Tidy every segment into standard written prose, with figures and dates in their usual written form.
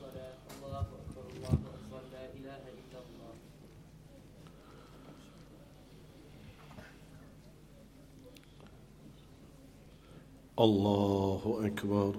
الصلاة الله أكبر الله أكبر لا إله إلا الله. الله أكبر.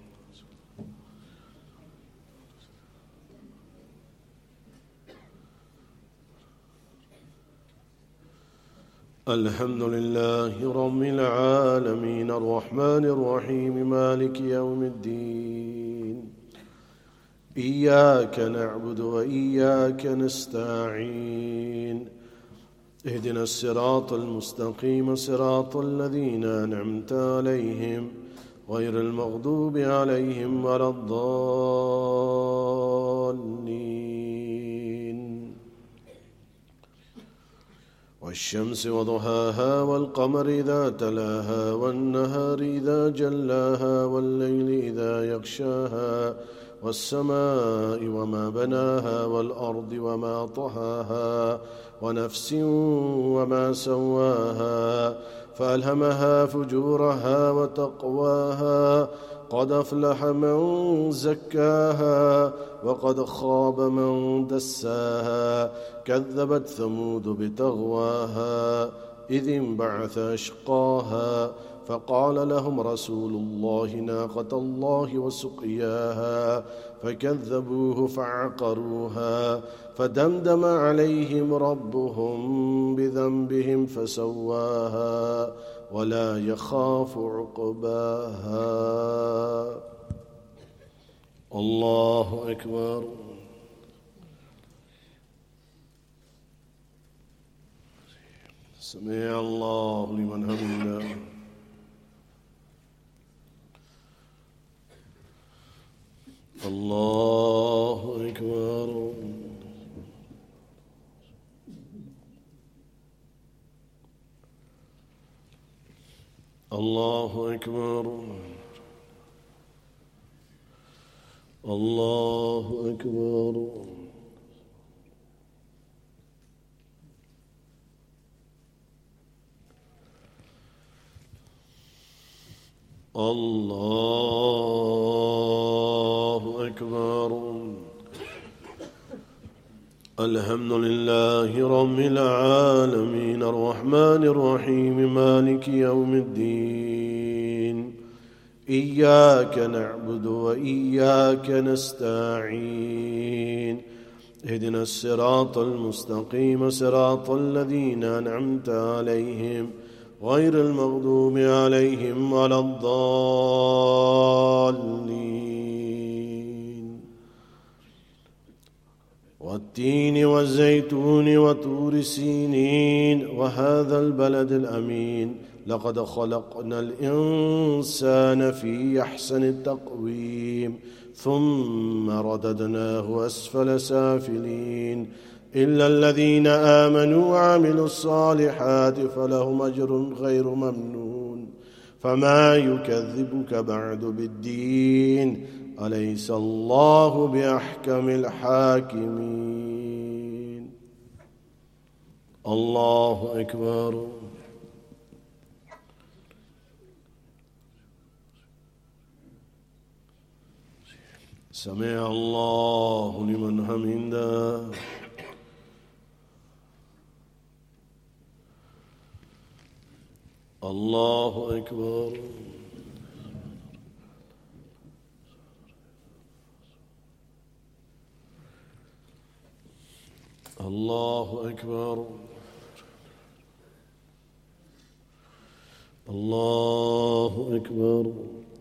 الحمد لله رب العالمين الرحمن الرحيم مالك يوم الدين إياك نعبد وإياك نستعين اهدنا الصراط المستقيم صراط الذين أنعمت عليهم غير المغضوب عليهم ولا الضالين. والشمس وضحاها والقمر إذا تلاها والنهار إذا جلاها والليل إذا يغشاها والسماء وما بناها والأرض وما طحاها ونفس وما سواها فألهمها فجورها وتقواها قد أفلح من زكاها وقد خاب من دساها كذبت ثمود بتغواها إذ انبعث أشقاها فقال لهم رسول الله ناقة الله وسقياها فكذبوه فعقروها فدمدم عليهم ربهم بذنبهم فسواها ولا يخاف عقباها. الله أكبر. سمع الله لمن حمده. الله أكبر. الله أكبر. الله أكبر. الله أكبر. الحمد لله رب العالمين الرحمن الرحيم مالك يوم الدين إياك نعبد وإياك نستعين اهدنا الصراط المستقيم صراط الذين أنعمت عليهم غير المغضوب عليهم ولا الضالين. والتين والزيتون وطور سينين وهذا البلد الأمين لقد خلقنا الإنسان في أحسن التقويم ثم رددناه أسفل سافلين إلا الذين آمنوا وعملوا الصالحات فلهم أجر غير ممنون. فما يكذبك بعد بالدين أليس الله بأحكم الحاكمين. الله أكبر. سمع الله لمن حمده. الله أكبر. الله أكبر. الله أكبر.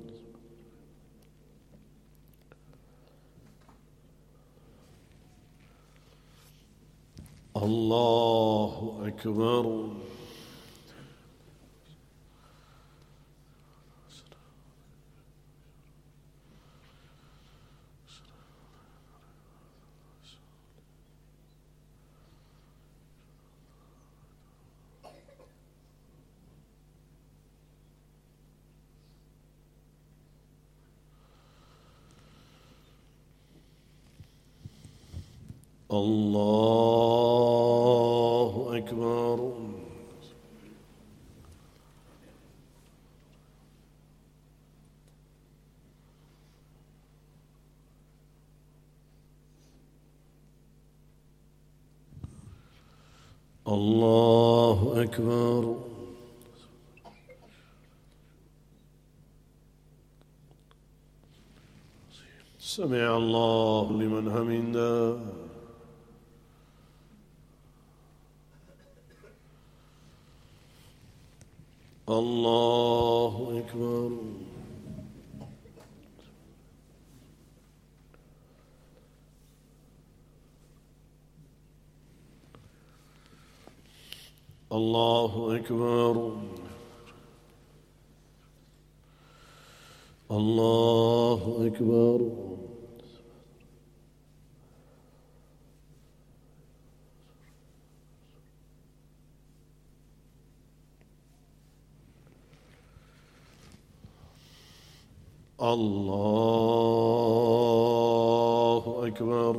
الله أكبر. الله أكبر. الله أكبر. سمع الله لمن حمده. الله أكبر. الله أكبر. الله أكبر. الله أكبر.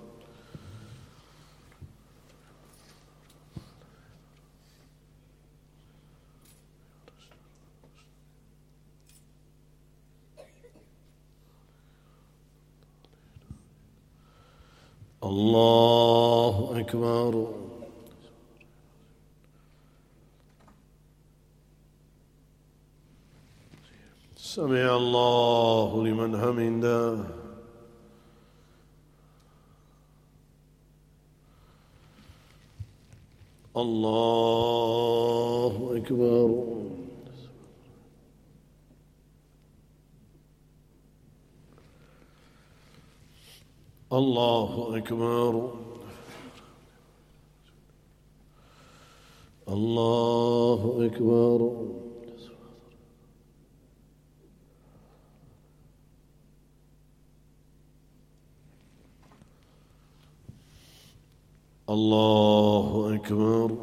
الله أكبر. سمع الله لمن حمده. الله أكبر. الله أكبر. الله أكبر. الله أكبر.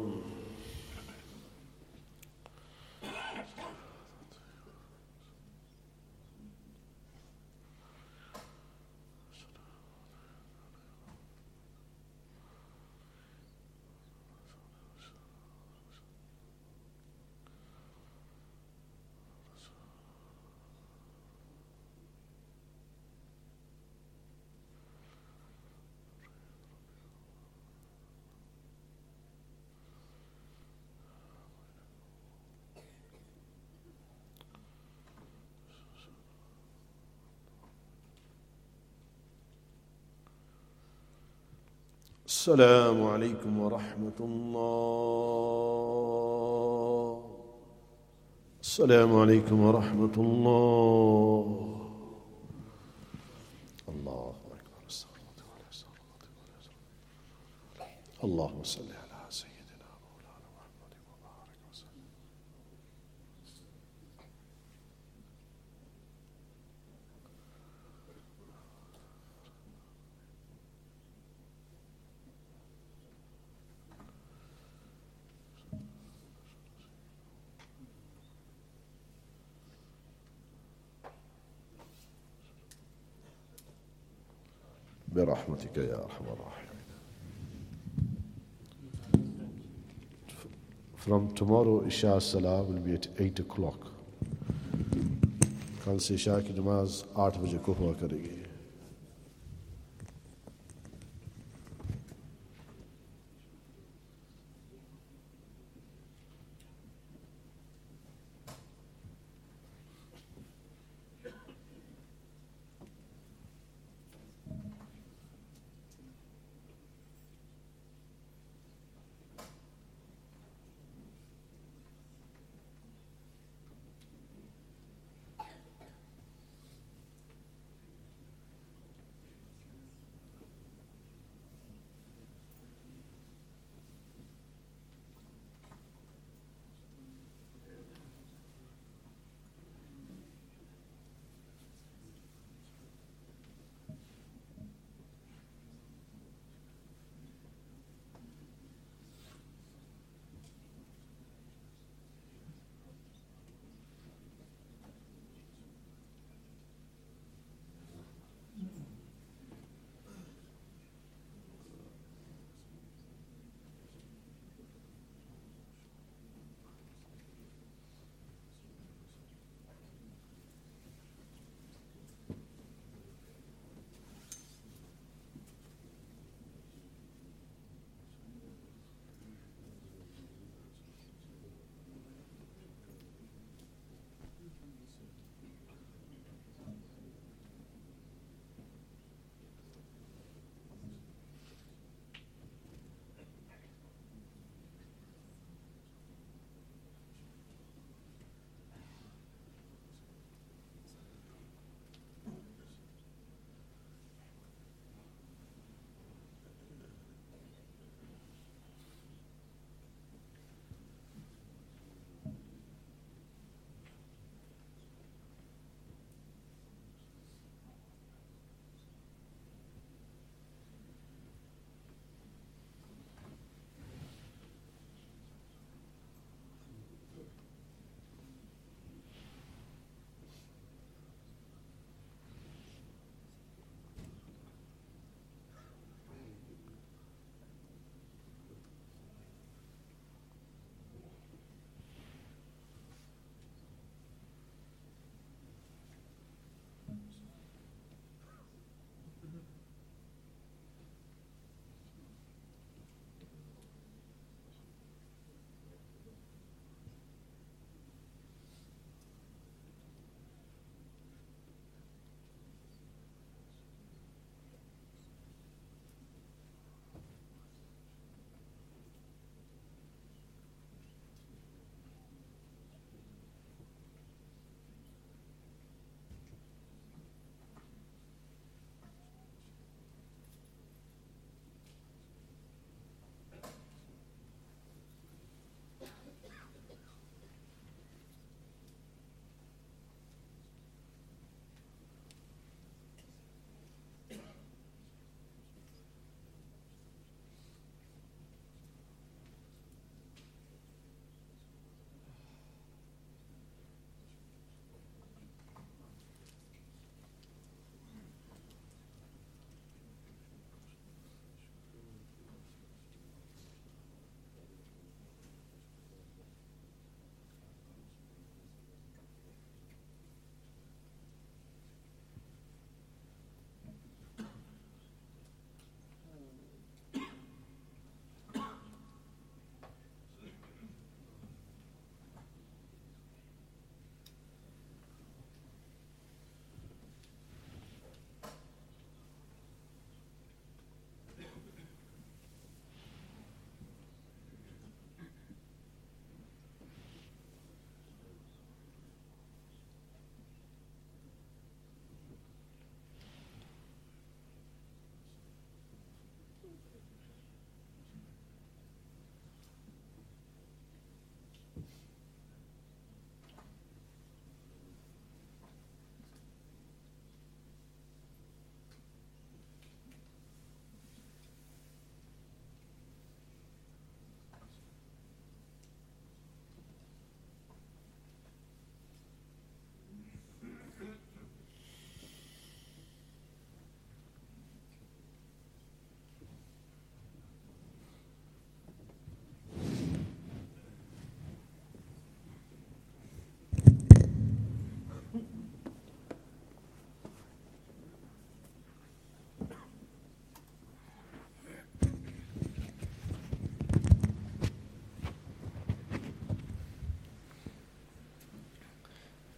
السلام عليكم ورحمة الله. السلام عليكم ورحمة الله. الله أكبر. اللهم صل على سيدنا مولانا محمد وبارك وسلم. برحمتك يا أرحم الراحمين. From tomorrow, Isha Salah will be at 8 o'clock. कल से इशा की नमाज 8 बजे को हुआ करेगी.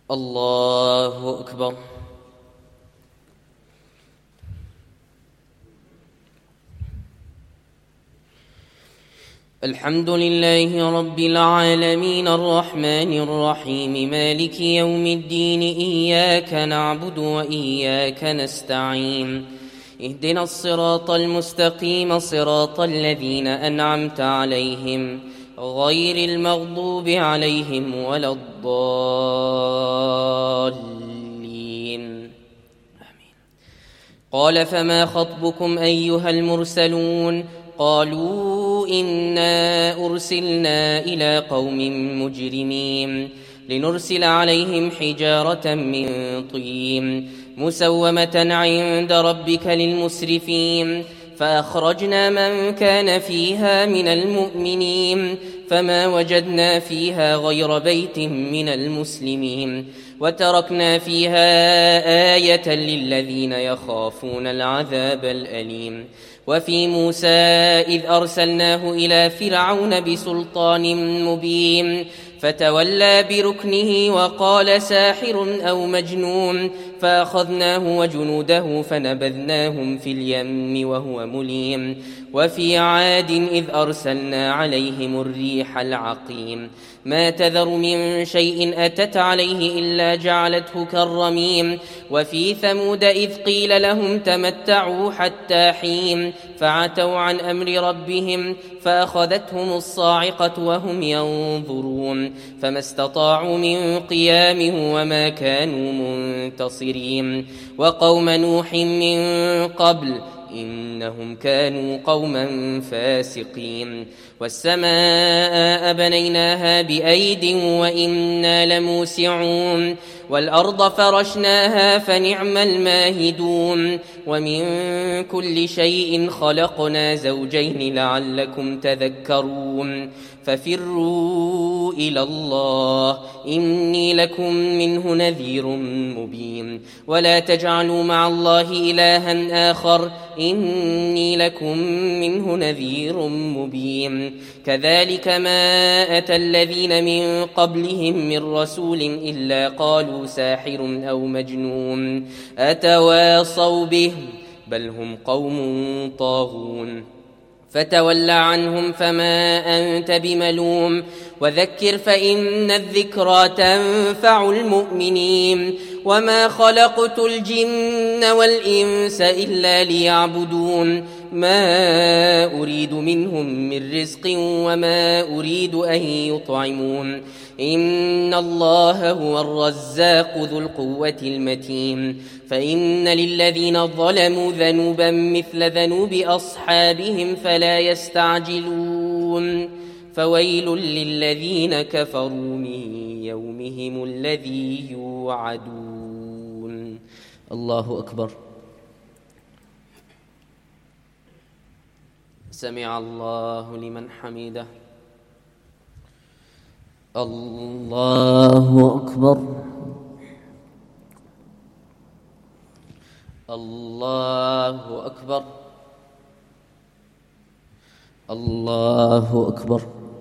الله أكبر. الحمد لله رب العالمين الرحمن الرحيم مالك يوم الدين إياك نعبد وإياك نستعين اهدنا الصراط المستقيم صراط الذين أنعمت عليهم غير المغضوب عليهم ولا الضالين آمين. قال فما خطبكم أيها المرسلون قالوا إنا أرسلنا إلى قوم مجرمين لنرسل عليهم حجارة من طين مسومة عند ربك للمسرفين فأخرجنا من كان فيها من المؤمنين فما وجدنا فيها غير بيت من المسلمين وتركنا فيها آية للذين يخافون العذاب الأليم. وفي موسى إذ أرسلناه إلى فرعون بسلطان مبين فتولى بركنه وقال ساحر أو مجنون فأخذناه وجنوده فنبذناهم في اليم وهو مليم. وفي عاد إذ أرسلنا عليهم الريح العقيم ما تذر من شيء أتت عليه إلا جعلته كالرميم. وفي ثمود إذ قيل لهم تمتعوا حتى حين فعتوا عن أمر ربهم فأخذتهم الصاعقة وهم ينظرون فما استطاعوا من قيام وما كانوا منتصرين. وقوم نوح من قبل إنهم كانوا قوما فاسقين. والسماء بنيناها بأيد وإنا لموسعون والأرض فرشناها فنعم الماهدون. ومن كل شيء خلقنا زوجين لعلكم تذكرون. ففروا إلى الله إني لكم منه نذير مبين ولا تجعلوا مع الله إلها آخر إني لكم منه نذير مبين. كذلك ما أتى الذين من قبلهم من رسول إلا قالوا ساحر أو مجنون أتواصوا به بل هم قوم طاغون. فتول عنهم فما أنت بملوم وذكر فإن الذكرى تنفع المؤمنين. وما خلقت الجن والإنس إلا ليعبدون ما أريد منهم من رزق وما أريد أن يطعمون إن الله هو الرزاق ذو القوة المتين. فإن للذين ظلموا ذنوبا مثل ذنوب أصحابهم فلا يستعجلون. فويل للذين كفروا من يومهم الذي يوعدون. الله أكبر. سمع الله لمن حمده. الله أكبر. الله أكبر. الله أكبر.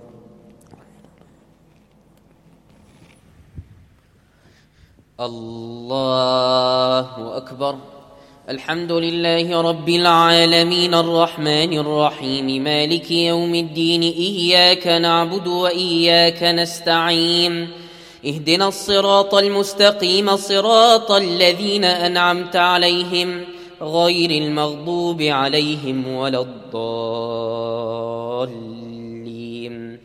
الله أكبر. الحمد لله رب العالمين الرحمن الرحيم مالك يوم الدين إياك نعبد وإياك نستعين اهدنا الصراط المستقيم صراط الذين أنعمت عليهم غير المغضوب عليهم ولا الضالين.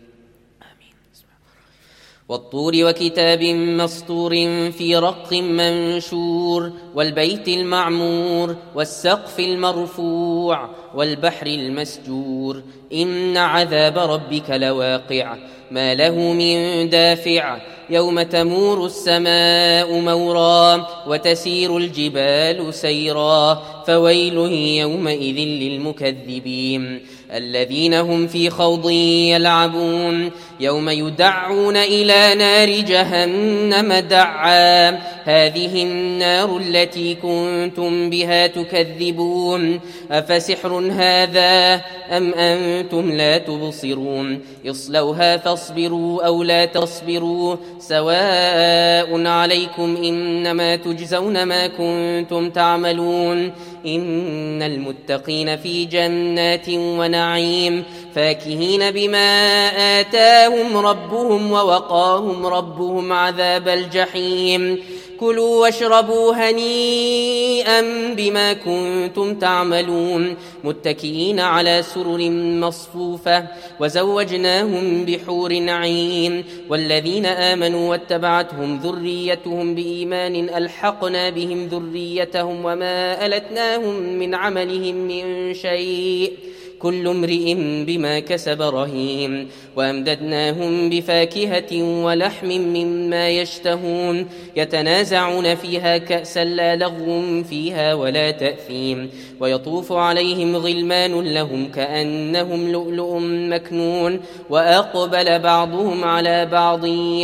والطور وكتاب مسطور في رق منشور والبيت المعمور والسقف المرفوع والبحر المسجور إن عذاب ربك لواقع ما له من دافع يوم تمور السماء مورا وتسير الجبال سيرا فويل يومئذ للمكذبين الذين هم في خوض يلعبون يوم يدعون إلى نار جهنم دعا هذه النار التي كنتم بها تكذبون أفسحر هذا أم أنتم لا تبصرون اصلوها تصبروا أو لا تصبروا سواء عليكم إنما تجزون ما كنتم تعملون إن المتقين في جنات ونعيم فاكهين بما آتاهم ربهم ووقاهم ربهم عذاب الجحيم كلوا واشربوا هنيئا بما كنتم تعملون متكئين على سرر مصفوفة وزوجناهم بحور عين والذين آمنوا واتبعتهم ذريتهم بإيمان ألحقنا بهم ذريتهم وما ألتناهم من عملهم من شيء كل امرئ بما كسب رهين وأمددناهم بفاكهة ولحم مما يشتهون يتنازعون فيها كأسا لا لغو فيها ولا تأثيم ويطوف عليهم غلمان لهم كأنهم لؤلؤ مكنون وأقبل بعضهم على بعض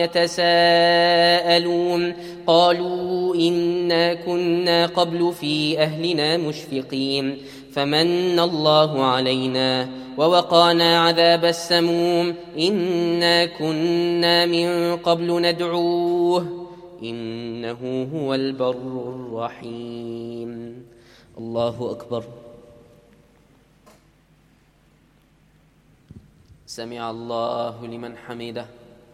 يتساءلون قالوا إنا كنا قبل في أهلنا مشفقين فمن الله علينا ووقانا عذاب السموم إنا كنا من قبل ندعوه إنه هو البر الرحيم الله أكبر سمع الله لمن حمده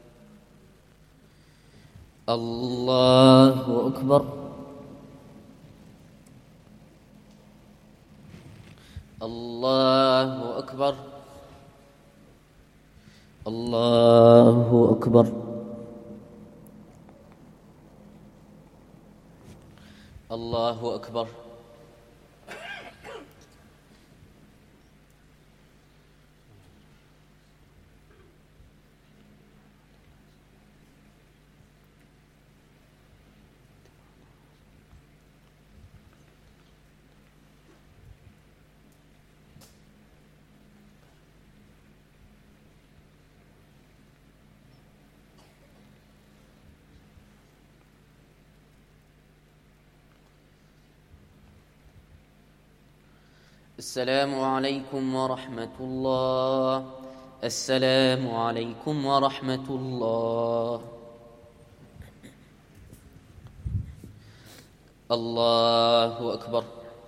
الله أكبر الله أكبر الله أكبر الله أكبر السلام عليكم ورحمة الله السلام عليكم ورحمة الله الله أكبر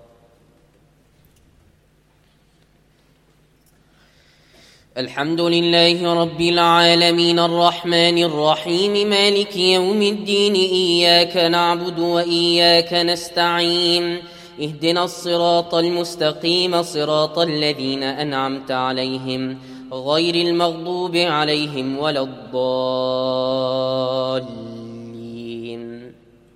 الحمد لله رب العالمين الرحمن الرحيم مالك يوم الدين إياك نعبد وإياك نستعين اهدنا الصراط المستقيم صراط الذين أنعمت عليهم غير المغضوب عليهم ولا الضالين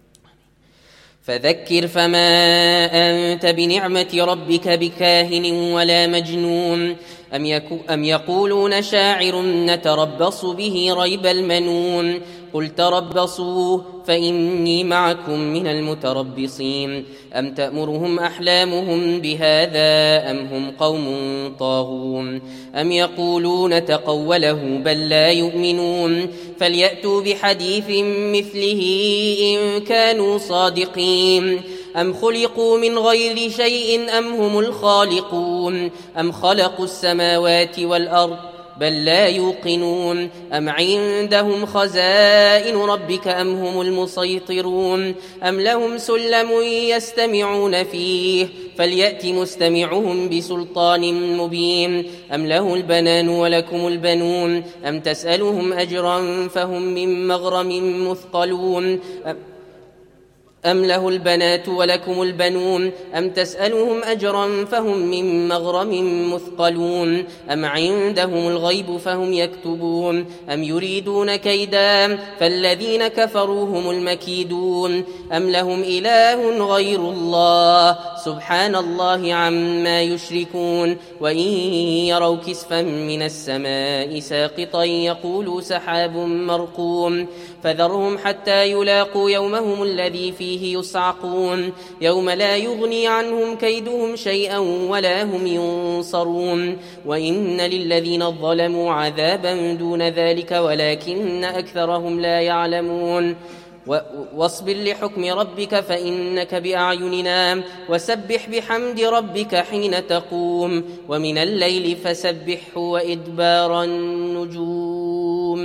فذكر فما أنت بنعمة ربك بكاهن ولا مجنون أم يقولون شاعر نتربص به ريب المنون قل تربصوا فإني معكم من المتربصين أم تأمرهم أحلامهم بهذا أم هم قوم طاغون أم يقولون تقوله بل لا يؤمنون فليأتوا بحديث مثله إن كانوا صادقين أم خلقوا من غير شيء أم هم الخالقون أم خلقوا السماوات والأرض بل لا يوقنون أم عندهم خزائن ربك أم هم المسيطرون أم لهم سلم يستمعون فيه فليأت مستمعهم بسلطان مبين أم له البنان ولكم البنون أم تسألهم أجرا فهم من مغرم مثقلون أم له البنات ولكم البنون أم تسألهم أجرا فهم من مغرم مثقلون أم عندهم الغيب فهم يكتبون أم يريدون كيدا فالذين كفروا هم المكيدون أم لهم إله غير الله سبحان الله عما يشركون وإن يروا كسفا من السماء ساقطا يقولوا سحاب مرقوم فذرهم حتى يلاقوا يومهم الذي فيه يصعقون يوم لا يغني عنهم كيدهم شيئا ولا هم ينصرون وإن للذين ظلموا عذابا دون ذلك ولكن أكثرهم لا يعلمون واصبر لحكم ربك فإنك بأعيننا وسبح بحمد ربك حين تقوم ومن الليل فسبحه وإدبار النجوم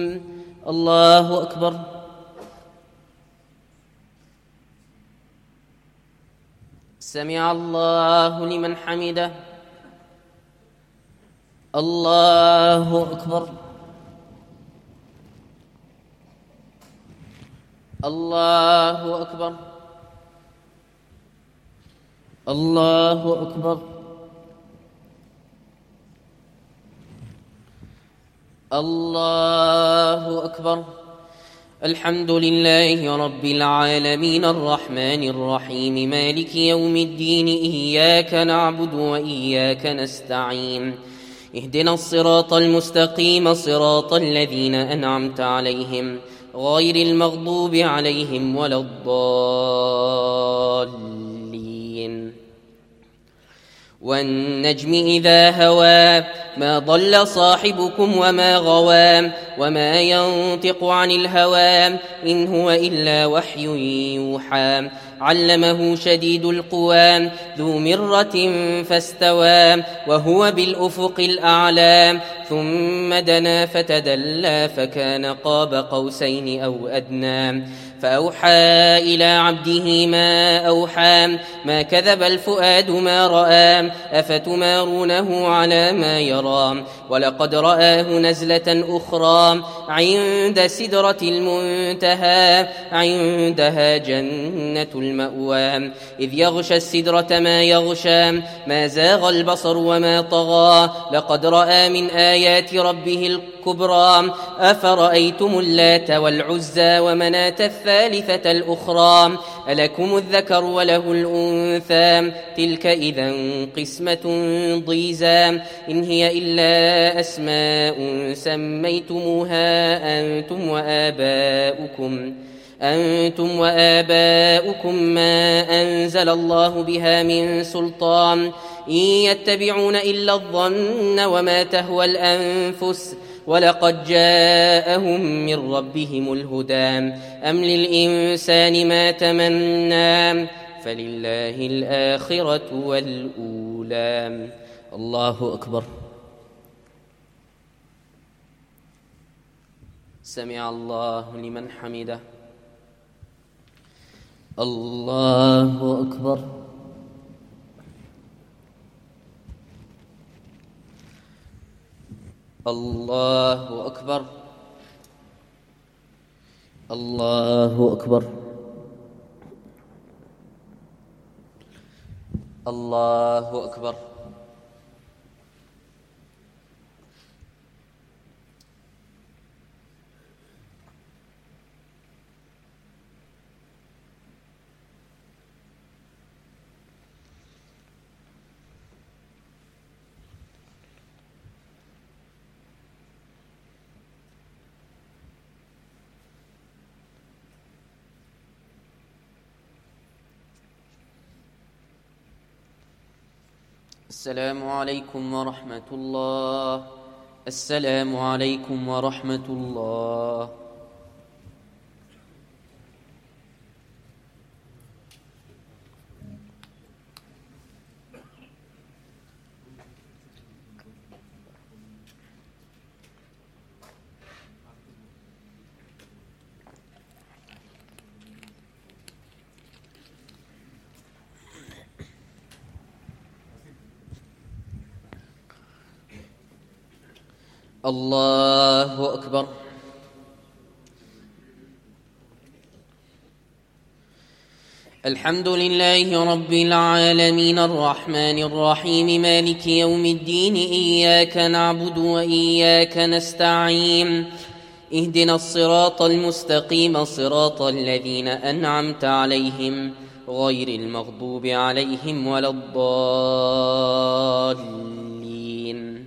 الله أكبر. سمع الله لمن حمده. الله أكبر. الله أكبر. الله أكبر. الله أكبر. الحمد لله رب العالمين الرحمن الرحيم مالك يوم الدين إياك نعبد وإياك نستعين اهدنا الصراط المستقيم صراط الذين أنعمت عليهم غير المغضوب عليهم ولا الضالين. والنجم إذا هوى ما ضل صاحبكم وما غوى وما ينطق عن الهوى إن هو إلا وحي يوحى علمه شديد القوى ذو مرة فاستوى وهو بالأفق الأعلى ثم دنا فتدلى فكان قاب قوسين أو أدنى فأوحى إلى عبده ما أوحى ما كذب الفؤاد ما رأى أفتمارونه على ما يرى ولقد رآه نزلة أخرى عند سدرة المنتهى عندها جنة المأوى إذ يغشى السدرة ما يغشى ما زاغ البصر وما طغى لقد رأى من آيات ربه الكبرى أفرأيتم اللات والعزى ومناة الثالثة الأخرى ألكم الذكر وله الأنثى تلك إذا قسمة ضيزى إن هي إلا أسماء سميتموها أنتم وآباؤكم ما أنزل الله بها من سلطان إن يتبعون إلا الظن وما تهوى الأنفس ولقد جاءهم من ربهم الهدى أم للإنسان ما تمنى فلله الآخرة والأولى. الله أكبر. سمع الله لمن حمده. الله أكبر. الله أكبر. الله أكبر. الله أكبر. السلام عليكم ورحمة الله. السلام عليكم ورحمة الله. الله أكبر. الحمد لله رب العالمين الرحمن الرحيم مالك يوم الدين إياك نعبد وإياك نستعين اهدنا الصراط المستقيم صراط الذين أنعمت عليهم غير المغضوب عليهم ولا الضالين.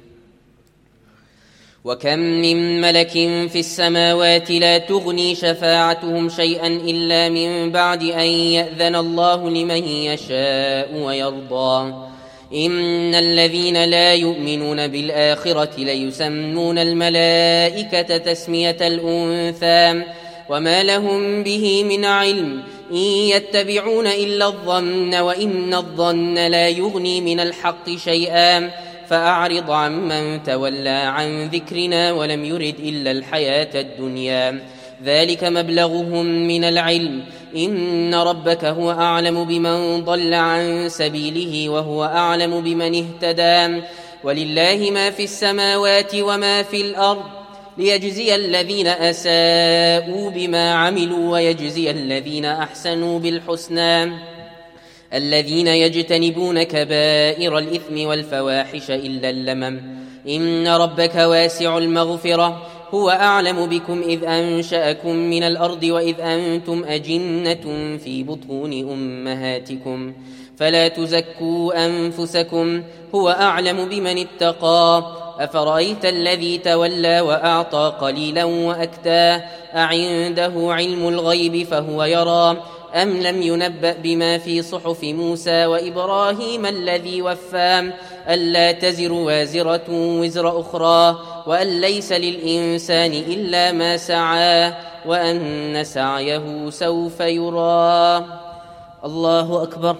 وكم من ملك في السماوات لا تغني شفاعتهم شيئا إلا من بعد أن يأذن الله لمن يشاء ويرضى إن الذين لا يؤمنون بالآخرة ليسمون الملائكة تسمية الأنثى وما لهم به من علم إن يتبعون إلا الظن وإن الظن لا يغني من الحق شيئا فأعرض عمن تولى عن ذكرنا ولم يرد إلا الحياة الدنيا ذلك مبلغهم من العلم إن ربك هو أعلم بمن ضل عن سبيله وهو أعلم بمن اهتدى ولله ما في السماوات وما في الأرض ليجزي الذين أساءوا بما عملوا ويجزي الذين أحسنوا بالحسنى الذين يجتنبون كبائر الإثم والفواحش إلا اللمم إن ربك واسع المغفرة هو أعلم بكم إذ أنشأكم من الأرض وإذ أنتم أجنة في بطون أمهاتكم فلا تزكوا أنفسكم هو أعلم بمن اتقى أفرأيت الذي تولى وأعطى قليلا وأكدى أعنده علم الغيب فهو يرى أم لم ينبأ بما في صحف موسى وإبراهيم الذي وفى ألا تزر وازرة وزر أخرى وأن ليس للإنسان إلا ما سعى وأن سعيه سوف يرى الله أكبر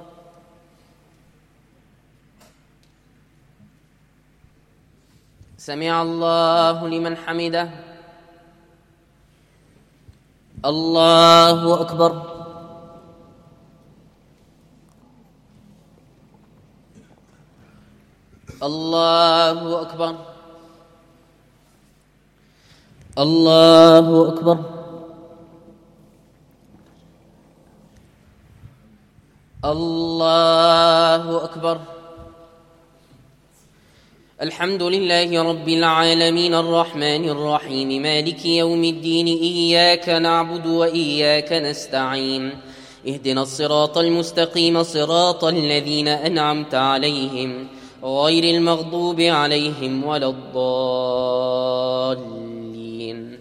سمع الله لمن حمده الله أكبر الله أكبر الله أكبر الله أكبر الحمد لله رب العالمين الرحمن الرحيم مالك يوم الدين إياك نعبد وإياك نستعين اهدنا الصراط المستقيم صراط الذين أنعمت عليهم غير المغضوب عليهم ولا الضالين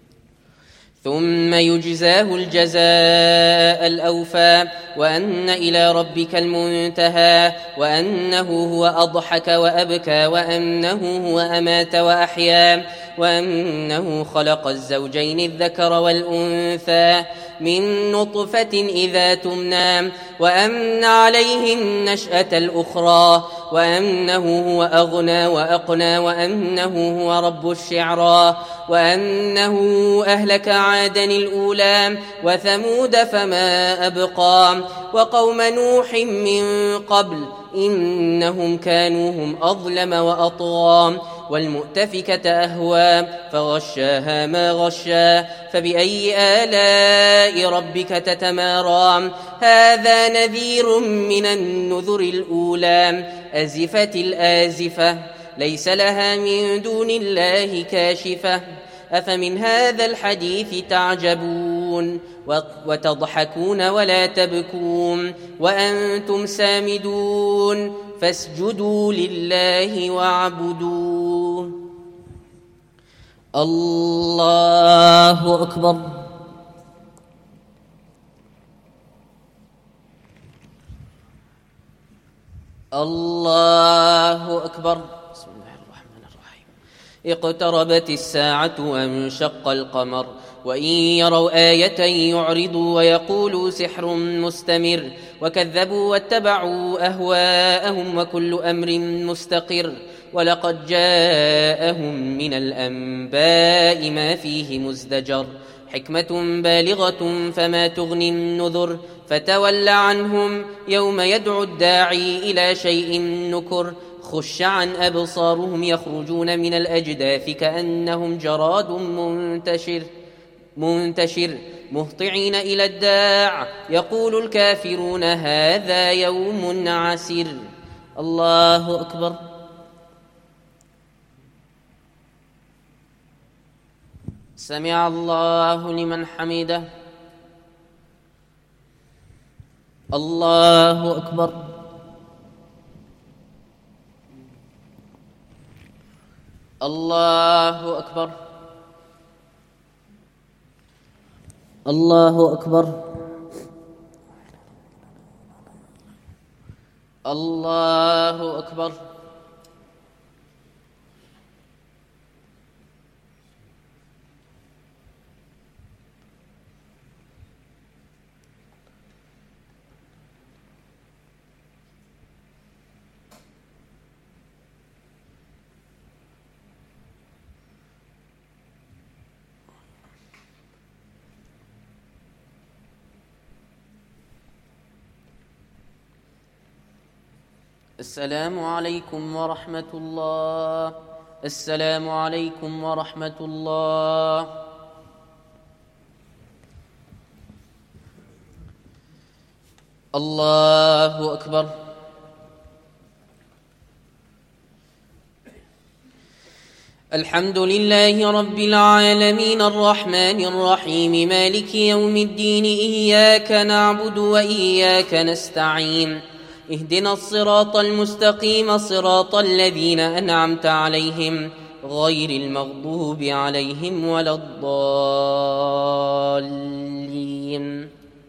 ثم يجزاه الجزاء الأوفى وأن إلى ربك المنتهى وأنه هو أضحك وأبكى وأنه هو أمات وأحيا وأنه خلق الزوجين الذكر والأنثى من نطفة إذا تمنى وأن عليه النشأة الأخرى وأنه هو أغنى وأقنى وأنه هو رب الشعرى وأنه أهلك عادا الأولى وثمود فما أبقى وقوم نوح من قبل إنهم كانوا هم أظلم وأطغى والمؤتفكة أهوى فغشاها ما غشا فبأي آلاء ربك تتمارى هذا نذير من النذر الأولى أزفت الآزفة ليس لها من دون الله كاشفة أفمن هذا الحديث تعجبون وتضحكون ولا تبكون وأنتم سامدون فاسجدوا لله واعبدوه الله أكبر الله أكبر بسم الله الرحمن الرحيم اقتربت الساعة وانشق القمر وإن يروا آية يعرضوا ويقولوا سحر مستمر وكذبوا واتبعوا أهواءهم وكل أمر مستقر ولقد جاءهم من الأنباء ما فيه مزدجر حكمة بالغة فما تغني النذر فتول عنهم يوم يدعو الداعي إلى شيء نكر خش عن أبصارهم يخرجون من الأجداث كأنهم جراد منتشر مهطعين إلى الداع يقول الكافرون هذا يوم عسر الله أكبر سمع الله لمن حمده الله أكبر الله أكبر الله أكبر الله أكبر السلام عليكم ورحمة الله. السلام عليكم ورحمة الله. الله أكبر. الحمد لله رب العالمين الرحمن الرحيم مالك يوم الدين إياك نعبد وإياك نستعين اهدنا الصراط المستقيم صراط الذين أنعمت عليهم غير المغضوب عليهم ولا الضالين.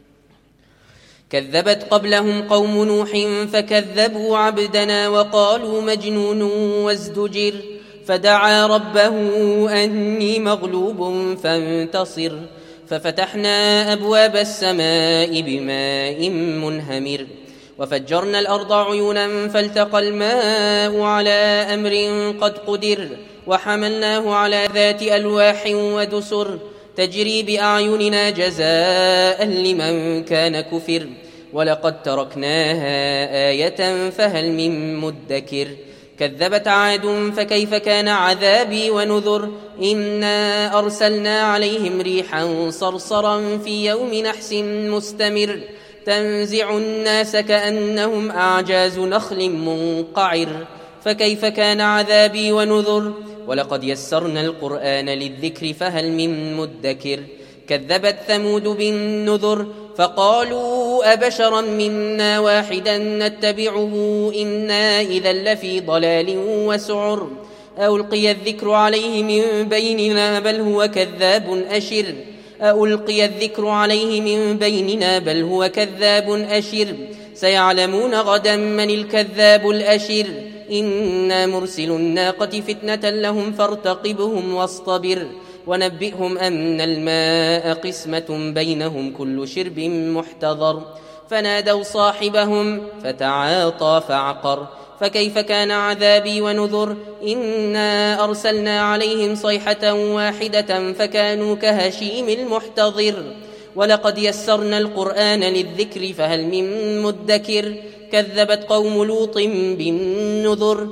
كذبت قبلهم قوم نوح فكذبوا عبدنا وقالوا مجنون وازدجر فدعا ربه أني مغلوب فانتصر ففتحنا أبواب السماء بماء منهمر وفجرنا الأرض عيونا فالتقى الماء على أمر قد قدر وحملناه على ذات ألواح ودسر تجري بأعيننا جزاء لمن كان كفر ولقد تركناها آية فهل من مدكر. كذبت عاد فكيف كان عذابي ونذر إنا أرسلنا عليهم ريحا صرصرا في يوم نحس مستمر تنزع الناس كأنهم أعجاز نخل منقعر فكيف كان عذابي ونذر ولقد يسرنا القرآن للذكر فهل من مدكر. كذبت ثمود بالنذر فقالوا أبشرا منا واحدا نتبعه إنا إذا لفي ضلال وسعر ألقي الذكر عليه من بيننا بل هو كذاب أشر ألقي الذكر عليه من بيننا بل هو كذاب أشر سيعلمون غدا من الكذاب الأشر إنا مرسل الناقة فتنة لهم فارتقبهم واصطبر ونبئهم أن الماء قسمة بينهم كل شرب محتضر فنادوا صاحبهم فتعاطى فعقر فكيف كان عذابي ونذر إنا أرسلنا عليهم صيحة واحدة فكانوا كهشيم المحتضر ولقد يسرنا القرآن للذكر فهل من مدكر. كذبت قوم لوط بالنذر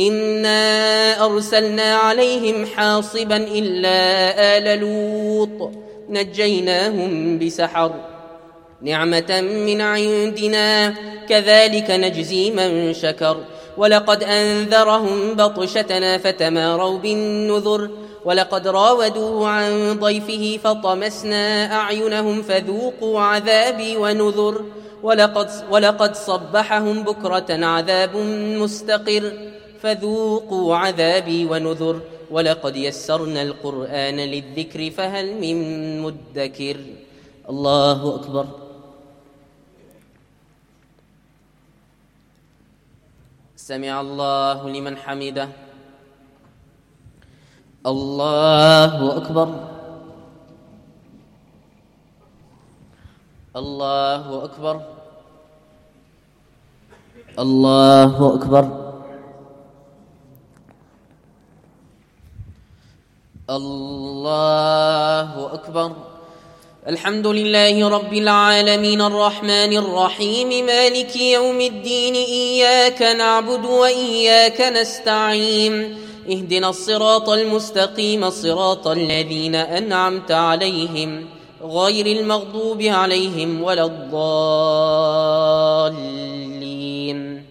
إنا أرسلنا عليهم حاصبا إلا آل لوط نجيناهم بسحر نعمة من عندنا كذلك نجزي من شكر ولقد أنذرهم بطشتنا فتماروا بالنذر ولقد راودوه عن ضيفه فطمسنا أعينهم فذوقوا عذابي ونذر ولقد صبحهم بكرة عذاب مستقر فذوقوا عذابي ونذر ولقد يسرنا القرآن للذكر فهل من مدكر. الله أكبر. سمع الله لمن حمده. الله أكبر. الله أكبر. الله أكبر. الله أكبر. الحمد لله رب العالمين الرحمن الرحيم مالك يوم الدين إياك نعبد وإياك نستعين اهدنا الصراط المستقيم صراط الذين أنعمت عليهم غير المغضوب عليهم ولا الضالين.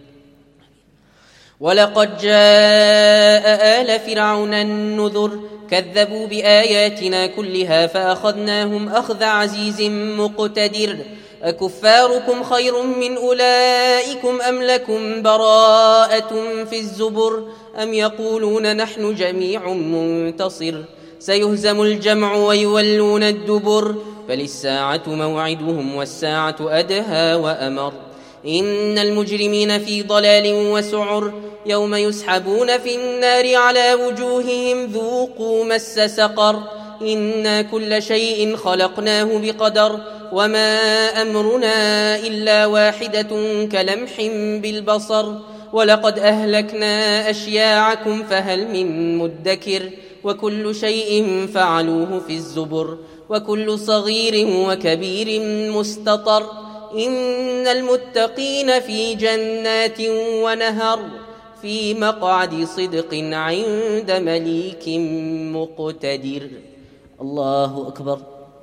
ولقد جاء آل فرعون النذر كذبوا بآياتنا كلها فأخذناهم أخذ عزيز مقتدر أكفاركم خير من أولئكم أم لكم براءة في الزبر أم يقولون نحن جميع منتصر سيهزم الجمع ويولون الدبر بل الساعة موعدهم والساعة أدهى وأمر إن المجرمين في ضلال وسعر يوم يسحبون في النار على وجوههم ذوقوا مس سقر إنا كل شيء خلقناه بقدر وما أمرنا إلا واحدة كلمح بالبصر ولقد أهلكنا أشياعكم فهل من مدكر وكل شيء فعلوه في الزبر وكل صغير وكبير مستطر إن المتقين في جنات ونهر في مقعد صدق عند مليك مقتدر. الله أكبر.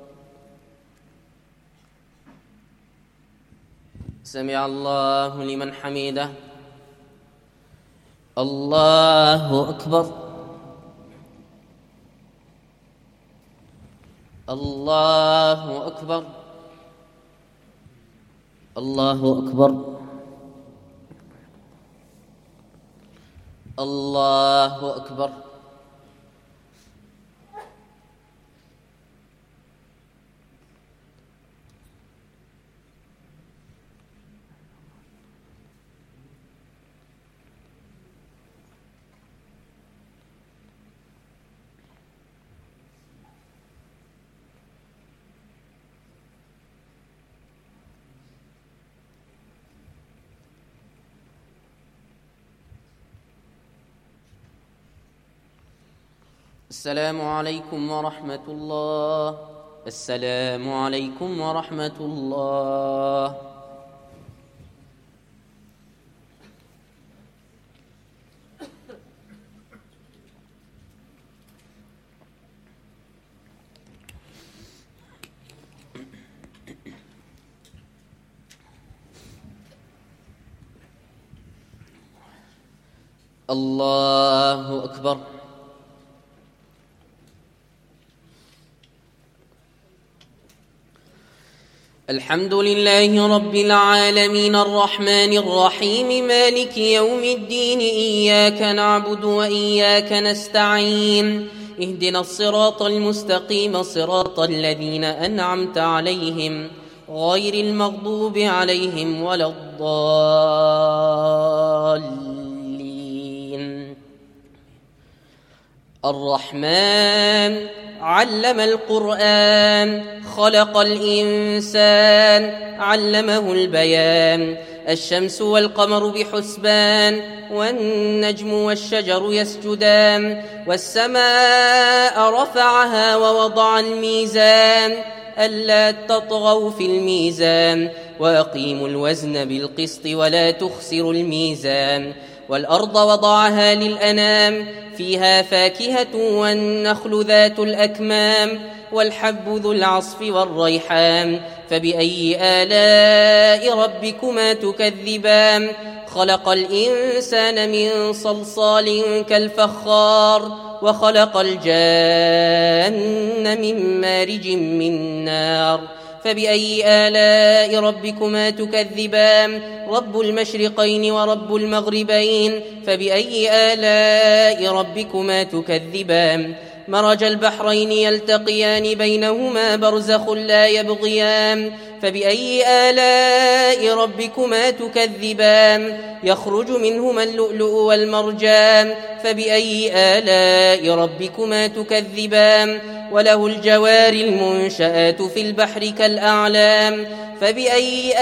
سمع الله لمن حمده. الله أكبر. الله أكبر. الله أكبر. الله أكبر. السلام عليكم ورحمة الله. السلام عليكم ورحمة الله. الله أكبر. الحمد لله رب العالمين الرحمن الرحيم مالك يوم الدين. إياك نعبد وإياك نستعين. اهدنا الصراط المستقيم صراط الذين أنعمت عليهم غير المغضوب عليهم ولا الضالين. الرحمن علم القرآن خلق الإنسان علمه البيان. الشمس والقمر بحسبان والنجم والشجر يسجدان. والسماء رفعها ووضع الميزان ألا تطغوا في الميزان وأقيموا الوزن بالقسط ولا تخسروا الميزان. والأرض وضعها للأنام فيها فاكهة والنخل ذات الأكمام والحب ذو العصف والريحان. فبأي آلاء ربكما تكذبان؟ خلق الإنسان من صلصال كالفخار وخلق الجان من مارج من نار. فبأي آلاء ربكما تكذبان؟ رب المشرقين ورب المغربين. فبأي آلاء ربكما تكذبان؟ مرج البحرين يلتقيان بينهما برزخ لا يبغيان. فبأي آلاء ربكما تكذبان؟ يخرج منهما اللؤلؤ والمرجان. فبأي آلاء ربكما تكذبان؟ وله الجوار المنشآت في البحر كالأعلام. فبأي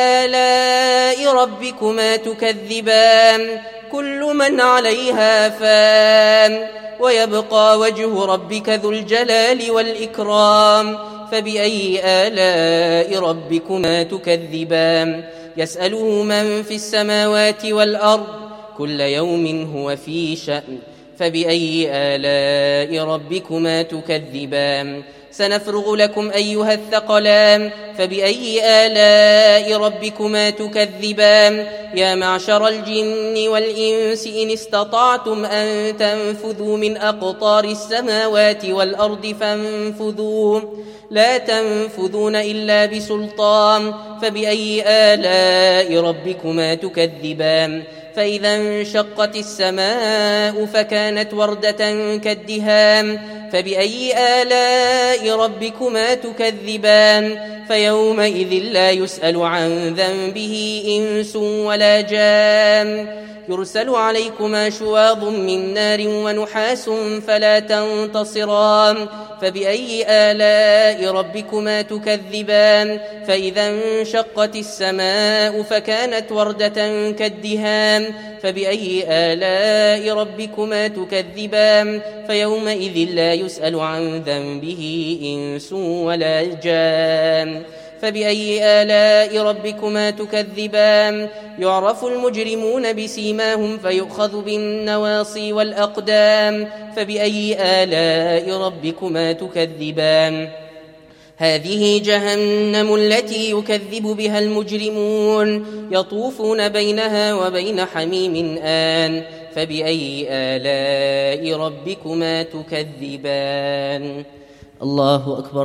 آلاء ربكما تكذبان؟ كل من عليها فان ويبقى وجه ربك ذو الجلال والإكرام. فبأي آلاء ربكما تكذبان؟ يسأله من في السماوات والأرض كل يوم هو في شأن. فبأي آلاء ربكما تكذبان؟ سنفرغ لكم أيها الثقلان. فبأي آلاء ربكما تكذبان؟ يا معشر الجن والإنس إن استطعتم أن تنفذوا من أقطار السماوات والأرض فانفذوا لا تنفذون إلا بسلطان. فبأي آلاء ربكما تكذبان؟ فإذا انشقت السماء فكانت وردة كالدهان. فبأي آلاء ربكما تكذبان؟ فيومئذ لا يسأل عن ذنبه إنس ولا جان. يرسل عليكما شواظ من نار ونحاس فلا تنتصران. فبأي آلاء ربكما تكذبان؟ فإذا انشقت السماء فكانت وردة كالدهان. فبأي آلاء ربكما تكذبان؟ فيومئذ لا يسأل عن ذنبه إنس ولا جان. فبأي آلاء ربكما تكذبان يعرف المجرمون بسيماهم فيؤخذ بالنواصي والأقدام فبأي آلاء ربكما تكذبان هذه جهنم التي يكذب بها المجرمون يطوفون بينها وبين حميم آن فبأي آلاء ربكما تكذبان الله أكبر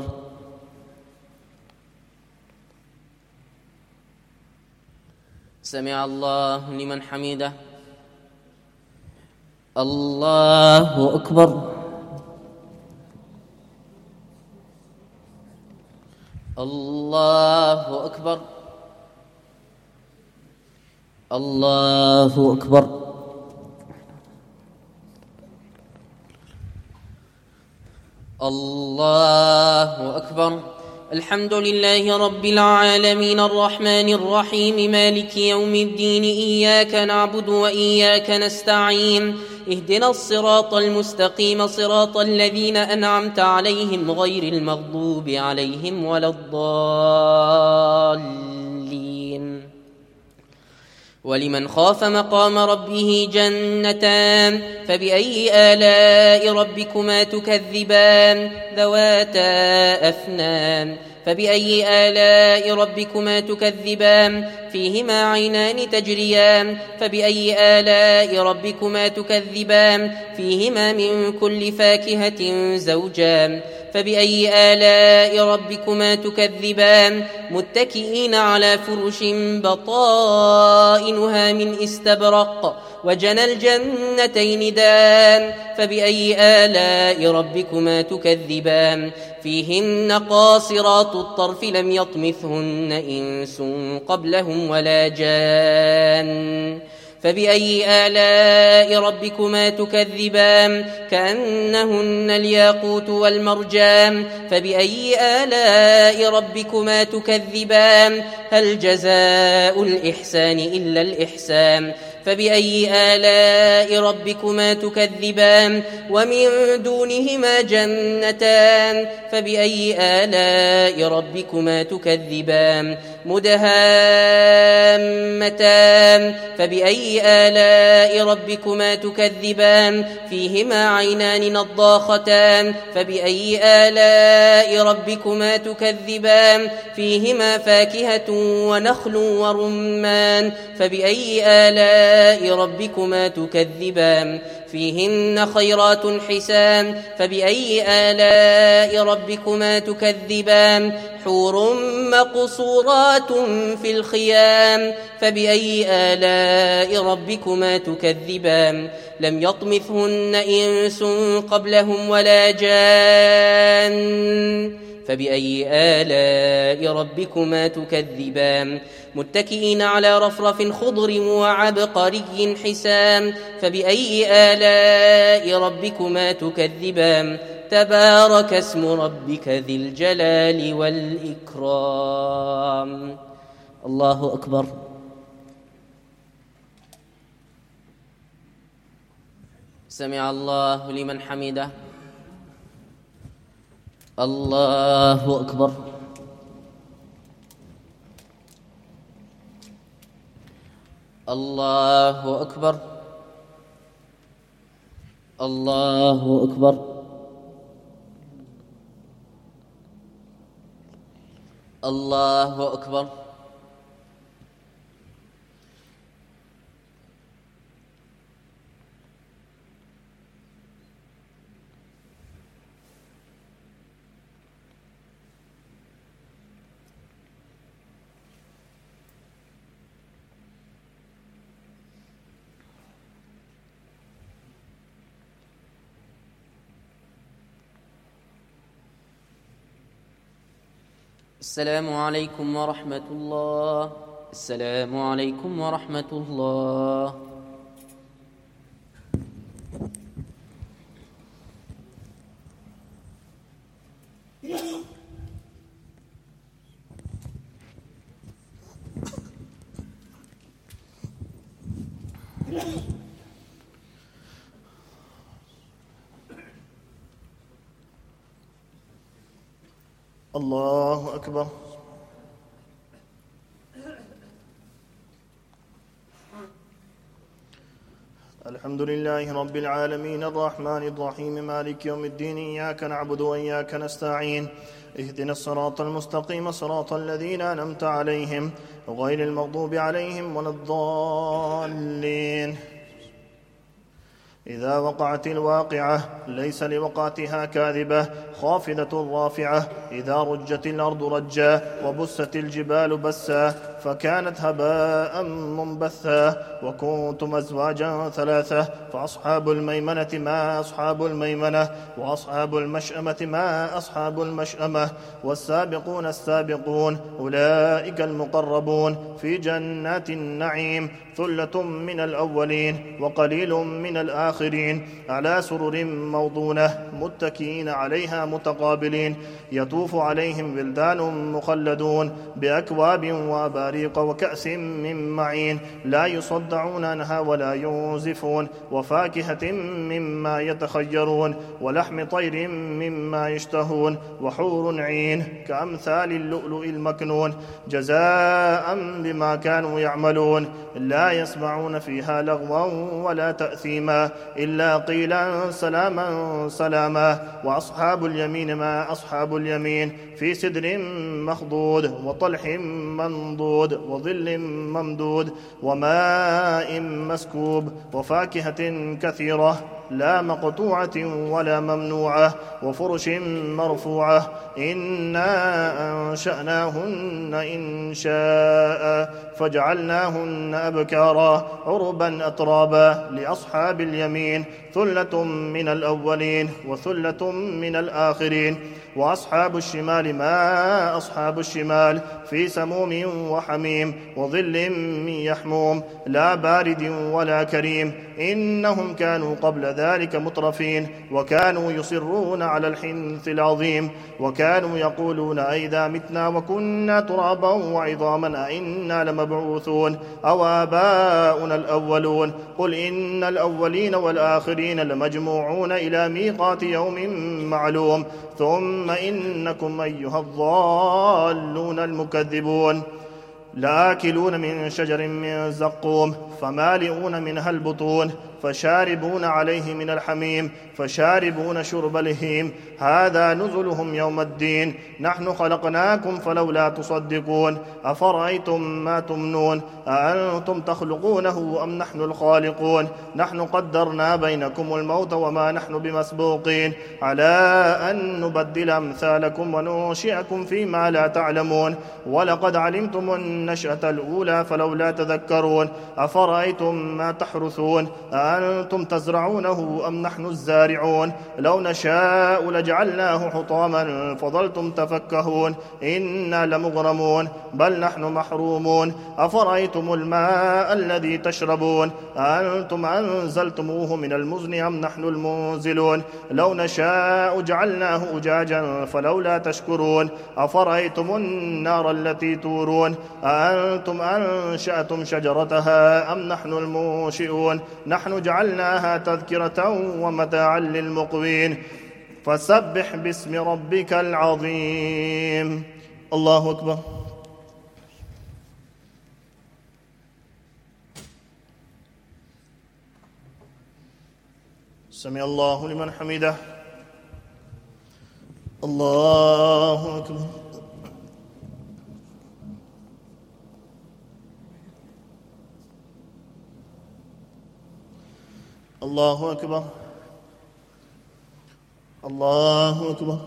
سمع الله لمن حمده الله أكبر الله أكبر الله أكبر الله أكبر الحمد لله رب العالمين الرحمن الرحيم مالك يوم الدين إياك نعبد وإياك نستعين اهدنا الصراط المستقيم صراط الذين أنعمت عليهم غير المغضوب عليهم ولا الضالين ولمن خاف مقام ربه جنتان فبأي آلاء ربكما تكذبان ذواتا أفنان فبأي آلاء ربكما تكذبان فيهما عينان تجريان فبأي آلاء ربكما تكذبان فيهما من كل فاكهة زوجان فبأي آلاء ربكما تكذبان متكئين على فرش بطائنها من استبرق وجنى الجنتين دان فبأي آلاء ربكما تكذبان فيهن قاصرات الطرف لم يطمثهن إنس قبلهم ولا جان فبأي آلاء ربكما تكذبان كأنهن الياقوت والمرجان فبأي آلاء ربكما تكذبان هل جزاء الإحسان إلا الإحسان فبأي آلاء ربكما تكذبان ومن دونهما جنتان فبأي آلاء ربكما تكذبان مدهامتان فبأي آلاء ربكما تكذبان فيهما عينان نضاختان فبأي آلاء ربكما تكذبان فيهما فاكهة ونخل ورمان فبأي آلاء ربكما تكذبان فيهن خيرات حسان فبأي آلاء ربكما تكذبان حور مقصورات في الخيام فبأي آلاء ربكما تكذبان لم يطمثهن إنس قبلهم ولا جان فبأي آلاء ربكما تكذبان متكئين على رفرف خضر وعبقري حسان فبأي آلاء ربكما تكذبان تبارك اسم ربك ذي الجلال والإكرام الله أكبر سمع الله لمن حمده الله أكبر الله أكبر الله أكبر الله أكبر السلام عليكم ورحمة الله السلام عليكم ورحمة الله الله أكبر الحمد لله رب العالمين الرحمن الرحيم مالك يوم الدين إياك نعبد وإياك نستعين اهدنا الصراط المستقيم صراط الذين أنعمت عليهم غير المغضوب عليهم ولا الضالين. إذا وقعت الواقعة ليس لوقعتها كاذبة خافضة رافعة. إذا رجت الأرض رجا وبست الجبال بسا فكانت هباء منبثا. وكنتم أزواجا ثلاثة فأصحاب الميمنة ما أصحاب الميمنة وأصحاب المشأمة ما أصحاب المشأمة. والسابقون السابقون أولئك المقربون في جنات النعيم ثلة من الأولين وقليل من الآخرين على سرر موضونة متكئين عليها متقابلين. يطوف عليهم ولدان مخلدون بأكواب وأباريق وكأس من معين لا يصدعون عنها ولا ينزفون. وفاكهة مما يتخيرون ولحم طير مما يشتهون. وحور عين كأمثال اللؤلؤ المكنون جزاء بما كانوا يعملون. لا يسمعون فيها لغوا ولا تأثيما إلا قيلا سلاما سلاما. وأصحاب اليمين ما أصحاب اليمين في سدر مخضود وطلح منضود وظل ممدود وماء مسكوب وفاكهة كثيرة لا مقطوعة ولا ممنوعة وفرش مرفوعة. إنا أنشأناهن إنشاء فجعلناهن أبكارا عربا أترابا لأصحاب اليمين ثلة من الأولين وثلة من الآخرين. وأصحاب الشمال ما أصحاب الشمال في سموم وحميم وظل من يحموم لا بارد ولا كريم. إنهم كانوا قبل ذلك مترفين وكانوا يصرون على الحنث العظيم. وكانوا يقولون أئذا متنا وكنا ترابا وعظاما أئنا لمبعوثون أو آباؤنا الأولون. قل إن الأولين والآخرين لمجموعون إلى ميقات يوم معلوم ثم إنكم أيها الضالون المكذبون لآكلون من شجر من زقوم فمالئون منها البطون فشاربون عليه من الحميم فشاربون شرب الهيم هذا نزلهم يوم الدين. نحن خلقناكم فلولا تصدقون. أفرأيتم ما تمنون أأنتم تخلقونه أم نحن الخالقون. نحن قدرنا بينكم الموت وما نحن بمسبوقين على أن نبدل أمثالكم وننشئكم فيما لا تعلمون. ولقد علمتم النشأة الأولى فلولا تذكرون. أفرأيتم ما تحرثون أأنتم تزرعونه أم نحن الزارعون. لو نشاء لجعلناه حطاما فظلتم تفكهون. إنا لمغرمون بل نحن محرومون. أفرأيتم الماء الذي تشربون أأنتم أنزلتموه من المزن أم نحن المنزلون. لو نشاء جعلناه أجاجا فلولا تشكرون. أفرأيتم النار التي تورون أأنتم أنشأتم شجرتها أم نحن المنشئون. نحن جعلناها تذكرة ومتاعا للمقوين. فسبح باسم ربك العظيم. الله أكبر. سمع الله لمن حمده. الله أكبر. الله أكبر. الله أكبر.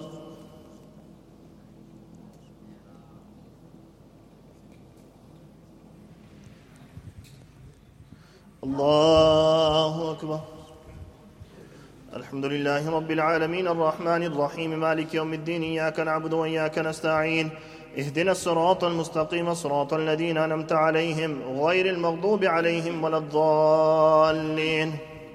الله أكبر. الحمد لله رب العالمين الرحمن الرحيم مالك يوم الدين إياك نعبد وإياك نستعين اهدنا الصراط المستقيم صراط الذين أنعمت عليهم غير المغضوب عليهم ولا الضالين.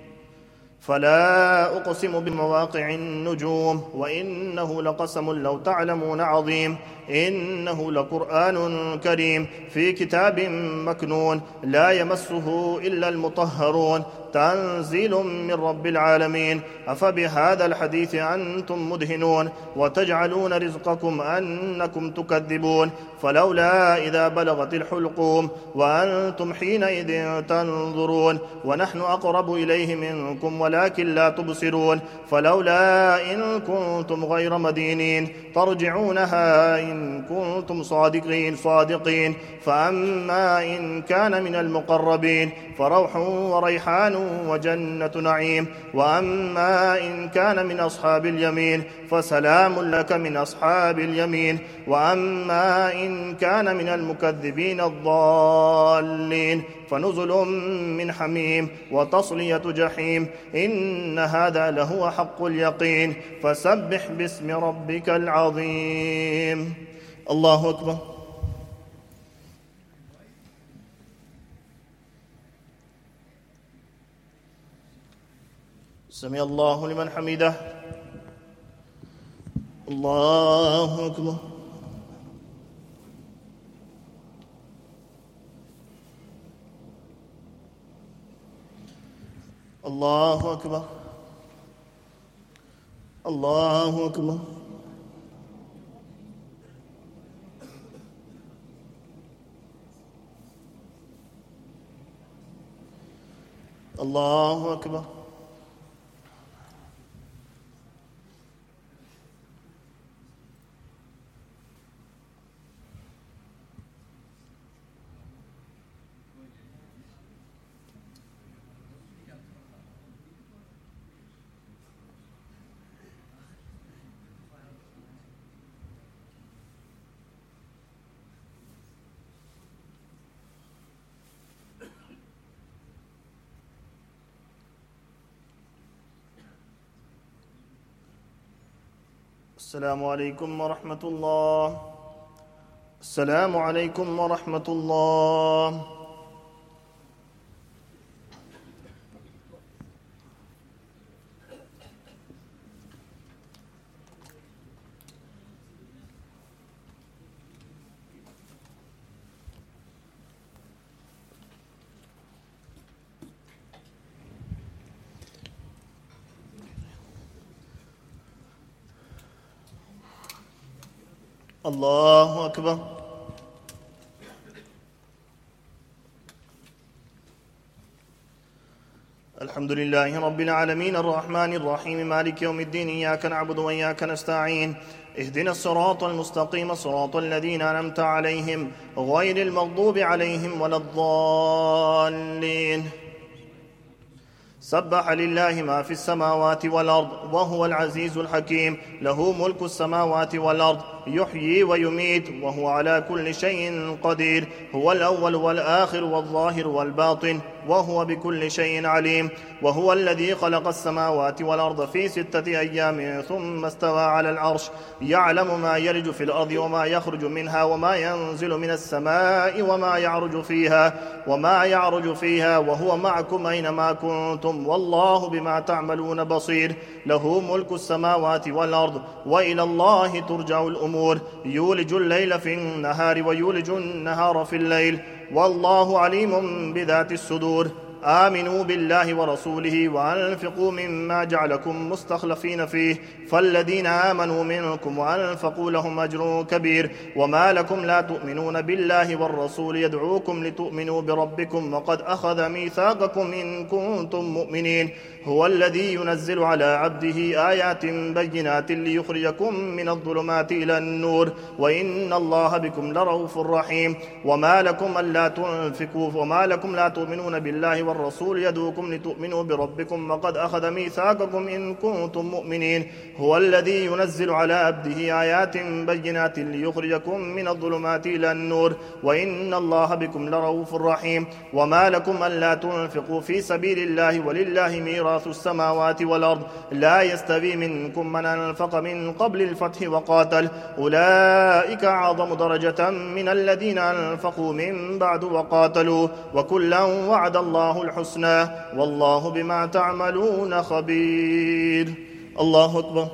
فلا أقسم بمواقع النجوم وإنه لقسم لو تعلمون عظيم. إنه لقرآن كريم في كتاب مكنون لا يمسه إلا المطهرون تنزيل من رب العالمين. أفبهذا الحديث أنتم مدهنون وتجعلون رزقكم أنكم تكذبون. فلولا إذا بلغت الحلقوم وأنتم حينئذ تنظرون ونحن أقرب إليه منكم ولكن لا تبصرون. فلولا إن كنتم غير مدينين ترجعونها إن كنتم صادقين. فأما إن كان من المقربين فروح وريحان وجنة نعيم. وأما إن كان من أصحاب اليمين فسلام لك من أصحاب اليمين. وأما إن كان من المكذبين الضالين فنزل من حميم وتصلية جحيم. إن هذا لهو حق اليقين. فسبح باسم ربك العظيم. الله أكبر. سمع الله لمن حمده. الله أكبر. الله أكبر. الله أكبر. الله أكبر. السلام عليكم ورحمة الله. السلام عليكم ورحمة الله. الله أكبر. الحمد لله رب العالمين الرحمن الرحيم مالك يوم الدين إياك نعبد وإياك نستعين اهدنا الصراط المستقيم صراط الذين أنعمت عليهم غير المغضوب عليهم ولا الضالين. سبح لله ما في السماوات والأرض وهو العزيز الحكيم. له ملك السماوات والأرض يحيي ويميت وهو على كل شيء قدير. هو الأول والآخر والظاهر والباطن وهو بكل شيء عليم. وهو الذي خلق السماوات والأرض في 6 أيام ثم استوى على العرش يعلم ما يلج في الأرض وما يخرج منها وما ينزل من السماء وما يعرج فيها وهو معكم أينما كنتم والله بما تعملون بصير. له ملك السماوات والأرض وإلى الله ترجع الأمور. يولج الليل في النهار ويولج النهار في الليل والله عليم بذات الصدور. آمنوا بالله ورسوله وأنفقوا مما جعلكم مستخلفين فيه فالذين آمنوا منكم وأنفقوا لهم أجر كبير. وما لكم لا تؤمنون بالله والرسول يدعوكم لتؤمنوا بربكم وقد أخذ ميثاقكم إن كنتم مؤمنين. هو الذي ينزل على عبده آيات بينات ليخرجكم من الظلمات إلى النور وإن الله بكم لرؤوف رحيم. وما لكم لا تؤمنون بالله والرسول يدعوكم لتؤمنوا بربكم وقد أخذ ميثاقكم إن كنتم مؤمنين. هو الذي ينزل على عبده آيات بينات ليخرجكم من الظلمات إلى النور وإن الله بكم لرؤوف رحيم. وما لكم ألا تنفقوا في سبيل الله ولله ميراث السماوات والأرض لا يستوي منكم من أنفق من قبل الفتح وقاتل أولئك أعظم درجة من الذين أنفقوا من بعد وقاتلوا وكلا وعد الله الحسنى والله بما تعملون خبير. الله أكبر.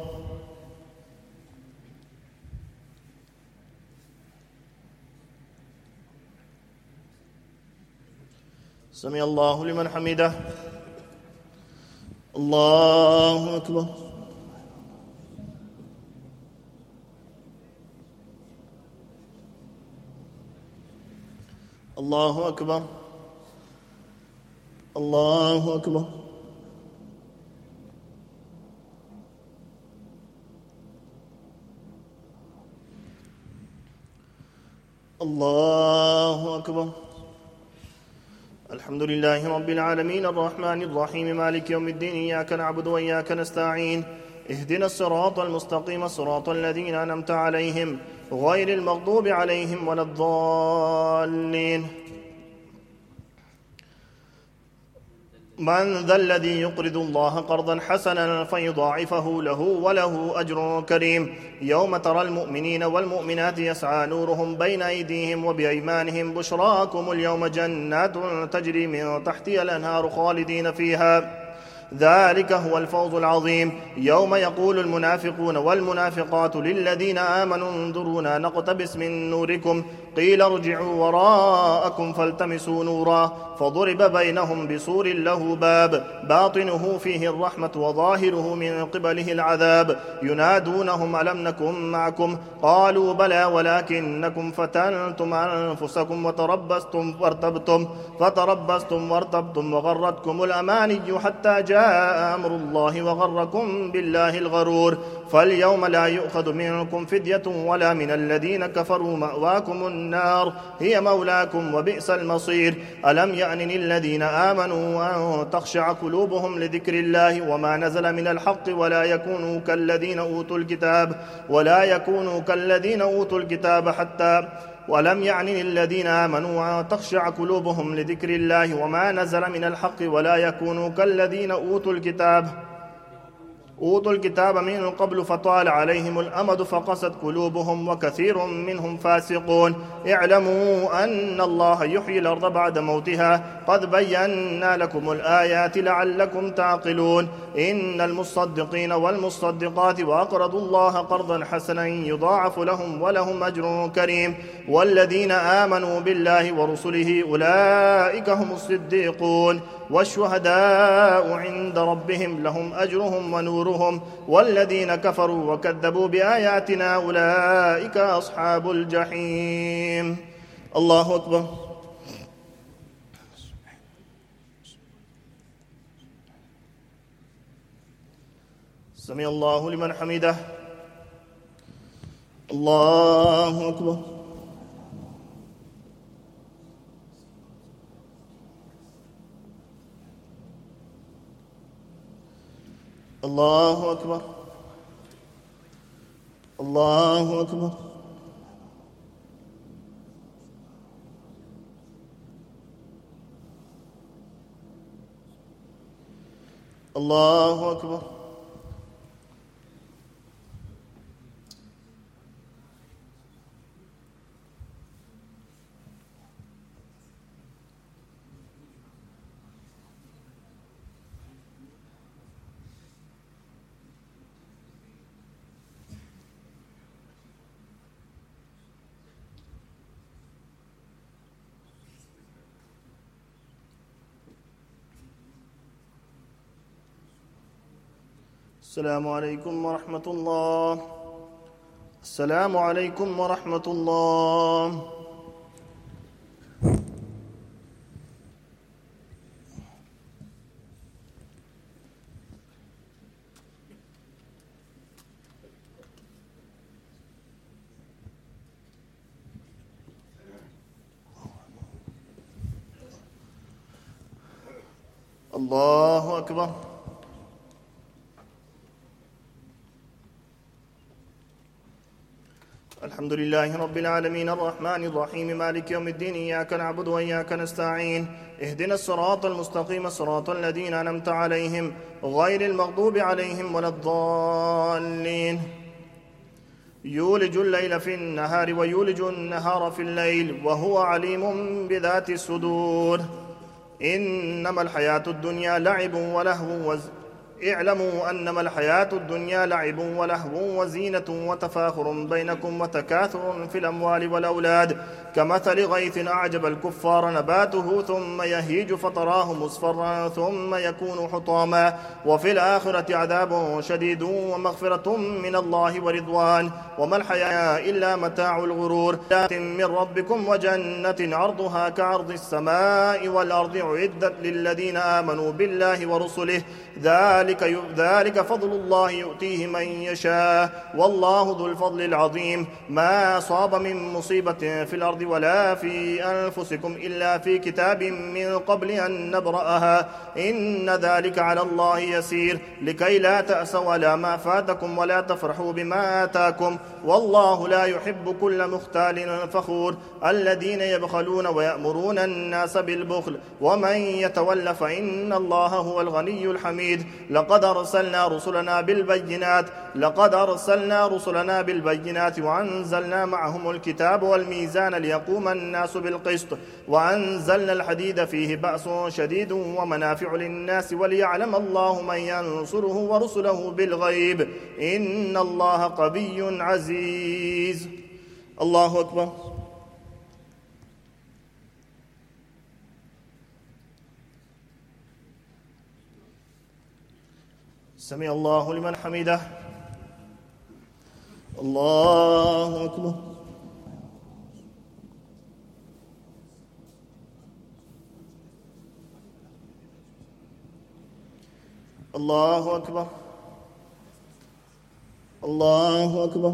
سمع الله لمن حمده. الله أكبر. الله أكبر. الله أكبر. الله أكبر. الحمد لله رب العالمين الرحمن الرحيم مالك يوم الدين إياك نعبد وإياك نستعين اهدنا الصراط المستقيم صراط الذين أنعمت عليهم غير المغضوب عليهم ولا الضالين. من ذا الذي يقرض الله قرضا حسنا فيضاعفه له وله أجر كريم. يوم ترى المؤمنين والمؤمنات يسعى نورهم بين أيديهم وبأيمانهم بشراكم اليوم جنات تجري من تحتها الأنهار خالدين فيها ذلك هو الفوز العظيم. يوم يقول المنافقون والمنافقات للذين آمنوا انظرونا نقتبس من نوركم قيل ارجعوا وراءكم فالتمسوا نورا فضرب بينهم بسور له باب باطنه فيه الرحمة وظاهره من قبله العذاب ينادونهم ألم نكن معكم قالوا بلى ولكنكم فتنتم أنفسكم فتربصتم وارتبتم وغرتكم الأماني حتى جاء أمر الله وغركم بالله الغرور. فاليوم لا يؤخذ منكم فدية ولا من الذين كفروا مأواكم النار هي مولاكم وبئس المصير. ألم يأن للذين آمنوا أن تخشع قلوبهم لذكر الله وما نزل من الحق ولا يكونوا كالذين أوتوا الكتاب حتى ولم يعن للذين آمنوا أن تخشع قلوبهم لذكر الله وما نزل من الحق ولا يكونوا كالذين أوتوا الكتاب من قبل فطال عليهم الأمد فقست قلوبهم وكثير منهم فاسقون. اعلموا أن الله يحيي الأرض بعد موتها قد بينا لكم الآيات لعلكم تعقلون. إن المصدقين والمصدقات وأقرضوا الله قرضا حسنا يضاعف لهم ولهم أجر كريم. والذين آمنوا بالله ورسله أولئك هم الصديقون والشهداء عند ربهم لهم أجرهم ونورهم. والذين كفروا وكذبوا بآياتنا أولئك أصحاب الجحيم. الله أكبر. سمع الله لمن حمده. الله أكبر. الله أكبر. الله أكبر. الله أكبر. السلام عليكم ورحمة الله. السلام عليكم ورحمة الله. الله أكبر. الحمد لله رب العالمين الرحمن الرحيم مالك يوم الدين إياك نعبد وإياك نستعين اهدنا الصراط المستقيم صراط الذين أنعمت عليهم غير المغضوب عليهم ولا الضالين. يولج الليل في النهار ويولج النهار في الليل وهو عليم بذات الصدور. إنما الحياة الدنيا لعب ولهو اعلموا أنما الحياة الدنيا لعب ولهو وزينة وتفاخر بينكم وتكاثر في الأموال والأولاد كمثل غيث أعجب الكفار نباته ثم يهيج فتراه مصفرا ثم يكون حطاما وفي الآخرة عذاب شديد ومغفرة من الله ورضوان وما الحياة إلا متاع الغرور من ربكم وجنة عرضها كعرض السماء والأرض أعدت للذين آمنوا بالله ورسله ذلك فضل الله يؤتيه من يشاء والله ذو الفضل العظيم ما أصاب من مصيبة في الأرض ولا في أنفسكم إلا في كتاب من قبل أن نبرأها إن ذلك على الله يسير لكي لا تأسوا على ما فاتكم ولا تفرحوا بما آتاكم والله لا يحب كل مختال فخور الذين يبخلون ويأمرون الناس بالبخل ومن يتول فإن الله هو الغني الحميد لقد أرسلنا رسلنا بالبينات وأنزلنا معهم الكتاب والميزان ليقوم الناس بالقسط وأنزلنا الحديد فيه بأس شديد ومنافع للناس وليعلم الله من ينصره ورسله بالغيب إن الله قوي عزيز. الله أكبر. سمع الله لمن حمده. الله أكبر. الله أكبر. الله أكبر.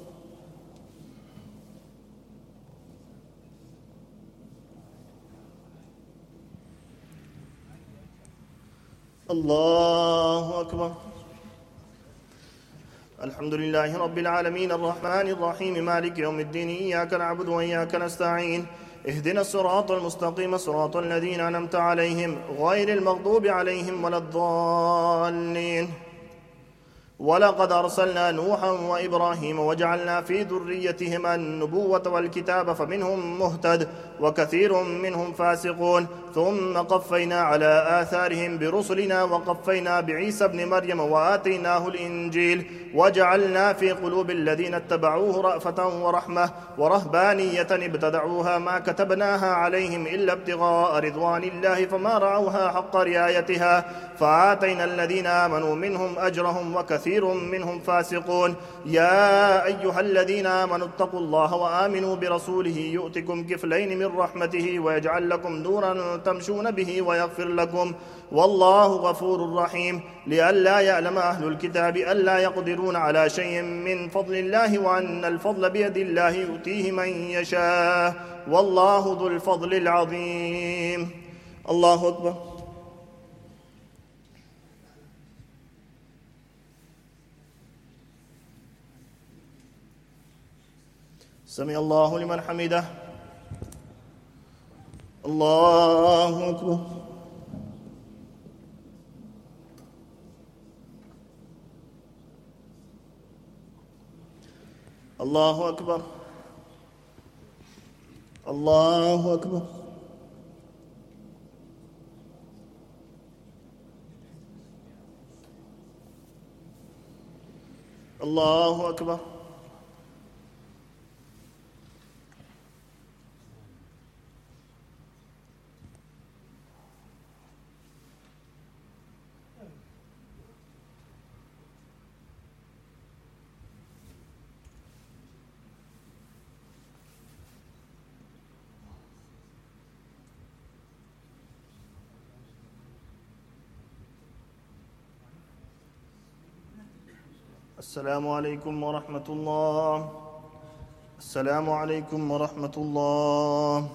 الله أكبر. الحمد لله رب العالمين الرحمن الرحيم مالك يوم الدين إياك نعبد وإياك نستعين اهدنا الصراط المستقيم صراط الذين أنعمت عليهم غير المغضوب عليهم ولا الضالين. ولقد أرسلنا نوحا وإبراهيم وجعلنا في ذريتهما النبوة والكتاب فمنهم مهتد وكثير منهم فاسقون ثم قفينا على آثارهم برسلنا وقفينا بعيسى ابن مريم وآتيناه الإنجيل وجعلنا في قلوب الذين اتبعوه رأفة ورحمة ورهبانية ابتدعوها ما كتبناها عليهم إلا ابتغاء رضوان الله فما رعوها حق رعايتها فآتينا الذين آمنوا منهم أجرهم وكثير منهم فاسقون. يا أيها الذين آمنوا اتقوا الله وآمنوا برسوله يؤتكم كفلين من رحمته ويجعل لكم نورا تمشون به ويغفر لكم والله غفور رحيم. لئلا يعلم أهل الكتاب ألا يقدرون على شيء من فضل الله وأن الفضل بيد الله يؤتيه من يشاء والله ذو الفضل العظيم. الله أكبر. سمع الله لمن حمده. الله أكبر. الله أكبر. الله أكبر. الله أكبر. السلام عليكم ورحمة الله. السلام عليكم ورحمة الله.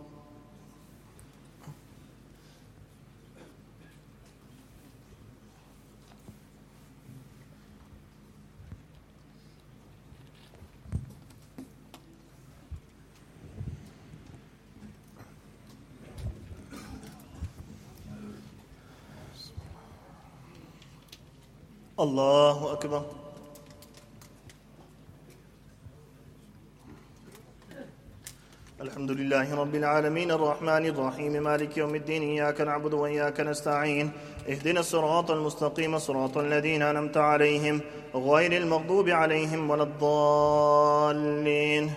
الله أكبر. الحمد لله رب العالمين الرحمن الرحيم مالك يوم الدين إياك نعبد وإياك نستعين اهدنا الصراط المستقيم صراط الذين أنعمت عليهم غير المغضوب عليهم ولا الضالين.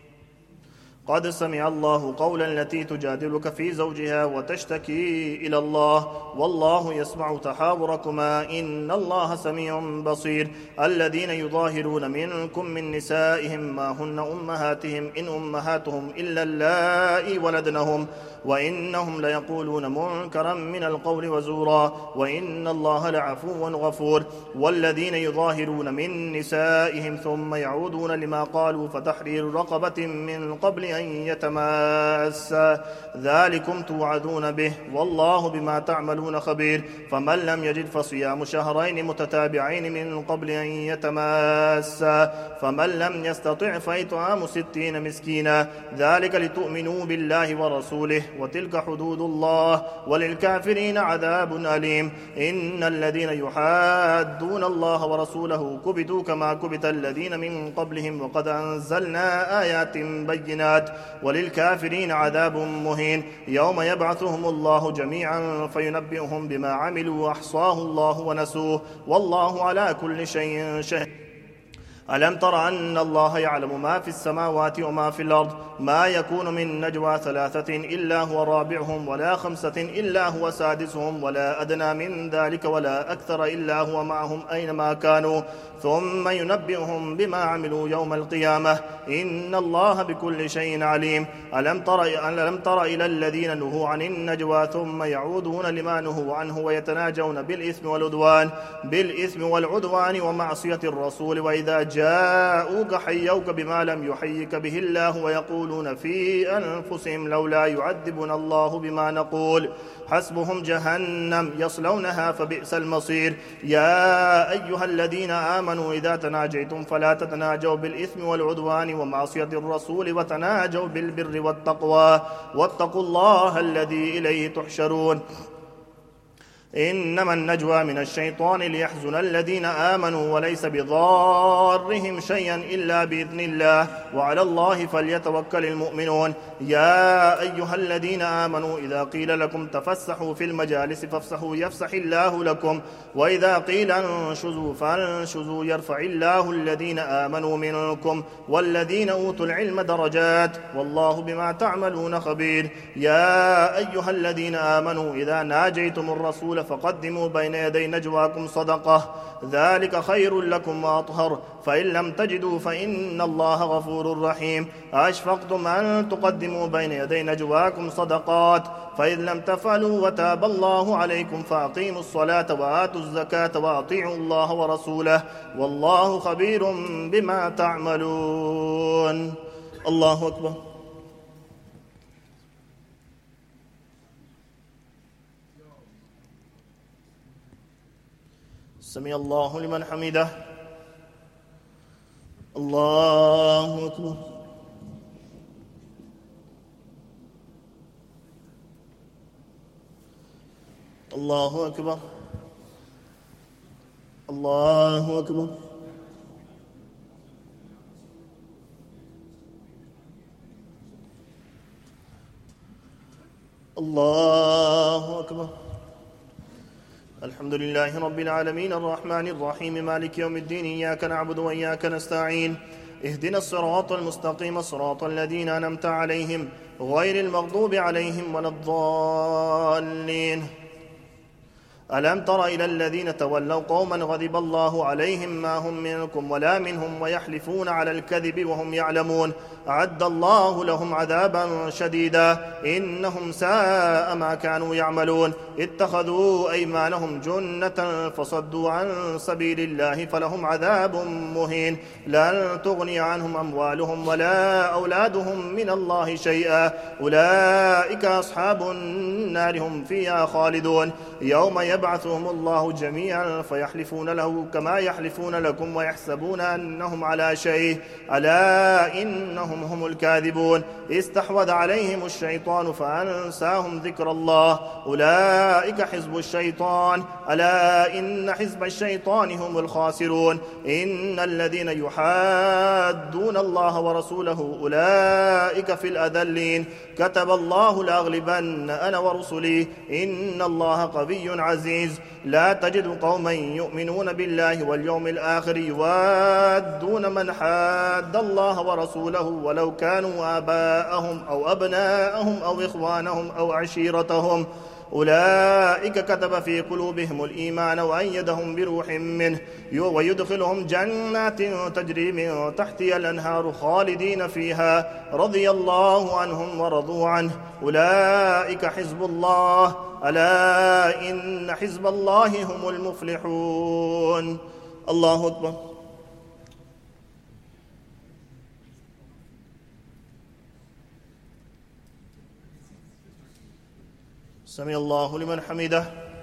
قد سمع الله قولا التي تجادلك في زوجها وتشتكي إلى الله والله يسمع تحاوركما إن الله سميع بصير. الذين يظاهرون منكم من نسائهم ما هن أمهاتهم إن أمهاتهم إلا اللائي ولدنهم وإنهم ليقولون منكرا من القول وزورا وإن الله لعفو غفور. والذين يظاهرون من نسائهم ثم يعودون لما قالوا فتحرير رقبة من قبل أن يتماسا ذلكم توعدون به والله بما تعملون خبير. فمن لم يجد فصيام شهرين متتابعين من قبل أن يتماسا فمن لم يستطع فإطعام 60 مسكينا ذلك لتؤمنوا بالله ورسوله وتلك حدود الله وللكافرين عذاب أليم. إن الذين يحادون الله ورسوله كبتوا كما كبت الذين من قبلهم وقد أنزلنا آيات بينات وللكافرين عذاب مهين. يوم يبعثهم الله جميعا فينبئهم بما عملوا أحصاه الله ونسوه والله على كل شيء شهيد. ألم تر أن الله يعلم ما في السماوات وما في الأرض ما يكون من نجوى 3 إلا هو رابعهم ولا 5 إلا هو سادسهم ولا أدنى من ذلك ولا أكثر إلا هو معهم أينما كانوا ثم ينبئهم بما عملوا يوم القيامة إن الله بكل شيء عليم. ألم تر إلى الذين نهوا عن النجوى ثم يعودون لما نهوا عنه ويتناجون بالإثم والعدوان ومعصية الرسول وإذا جاءوك حيوك بما لم يحيك به الله ويقولون في أنفسهم لولا يعذبنا الله بما نقول حسبهم جهنم يصلونها فبئس المصير. يا أيها الذين آمنوا إذا تناجيتم فلا تتناجوا بالإثم والعدوان ومعصية الرسول وتناجوا بالبر والتقوى واتقوا الله الذي إليه تحشرون. إنما النجوى من الشيطان ليحزن الذين آمنوا وليس بضارهم شيئا إلا بإذن الله وعلى الله فليتوكل المؤمنون. يا أيها الذين آمنوا إذا قيل لكم تفسحوا في المجالس فافسحوا يفسح الله لكم وإذا قيل انشزوا فانشزوا يرفع الله الذين آمنوا منكم والذين أوتوا العلم درجات والله بما تعملون خبير. يا أيها الذين آمنوا إذا ناجيتم الرسول فقدموا بين يدي نجواكم صدقة ذلك خير لكم وأطهر فإن لم تجدوا فإن الله غفور رحيم. أشفقتم أن تقدموا بين يدي نجواكم صدقات فإذ لم تفعلوا وتاب الله عليكم فأقيموا الصلاة وآتوا الزكاة وأطيعوا الله ورسوله والله خبير بما تعملون. الله أكبر. سمع الله لمن حمده. الله أكبر. الله أكبر. الله أكبر. الله أكبر. الحمد لله رب العالمين الرحمن الرحيم مالك يوم الدين إياك نعبد وإياك نستعين اهدنا الصراط المستقيم صراط الذين أنعمت عليهم غير المغضوب عليهم ولا الضالين. ألم تر إلى الذين تولوا قوما غضب الله عليهم ما هم منكم ولا منهم ويحلفون على الكذب وهم يعلمون أعد الله لهم عذابا شديدا إنهم ساء ما كانوا يعملون. اتخذوا أيمانهم جنة فصدوا عن سبيل الله فلهم عذاب مهين لن تغني عنهم أموالهم ولا أولادهم من الله شيئا أولئك أصحاب النار هم فيها خالدون. يوم يبعثهم الله جميعا فيحلفون له كما يحلفون لكم ويحسبون أنهم على شيء ألا إنهم هم الكاذبون. استحوذ عليهم الشيطان فأنساهم ذكر الله أولئك حزب الشيطان ألا إن حزب الشيطان هم الخاسرون. إن الذين يحادون الله ورسوله أولئك في الأذلين كتب الله لأغلبن أنا ورسلي إن الله قوي عزيز. العزيز لا تجد قوما يؤمنون بالله واليوم الآخر يوادون من حاد الله ورسوله ولو كانوا آباءهم أو أبناءهم أو إخوانهم أو عشيرتهم أولئك كتب في قلوبهم الإيمان وأيدهم بروح منه ويدخلهم جنات تجري من تحتها الأنهار خالدين فيها رضي الله عنهم ورضوا عنه أولئك حزب الله ألا إن حزب الله هم المفلحون. الله أكبر. سمع الله لمن حمده.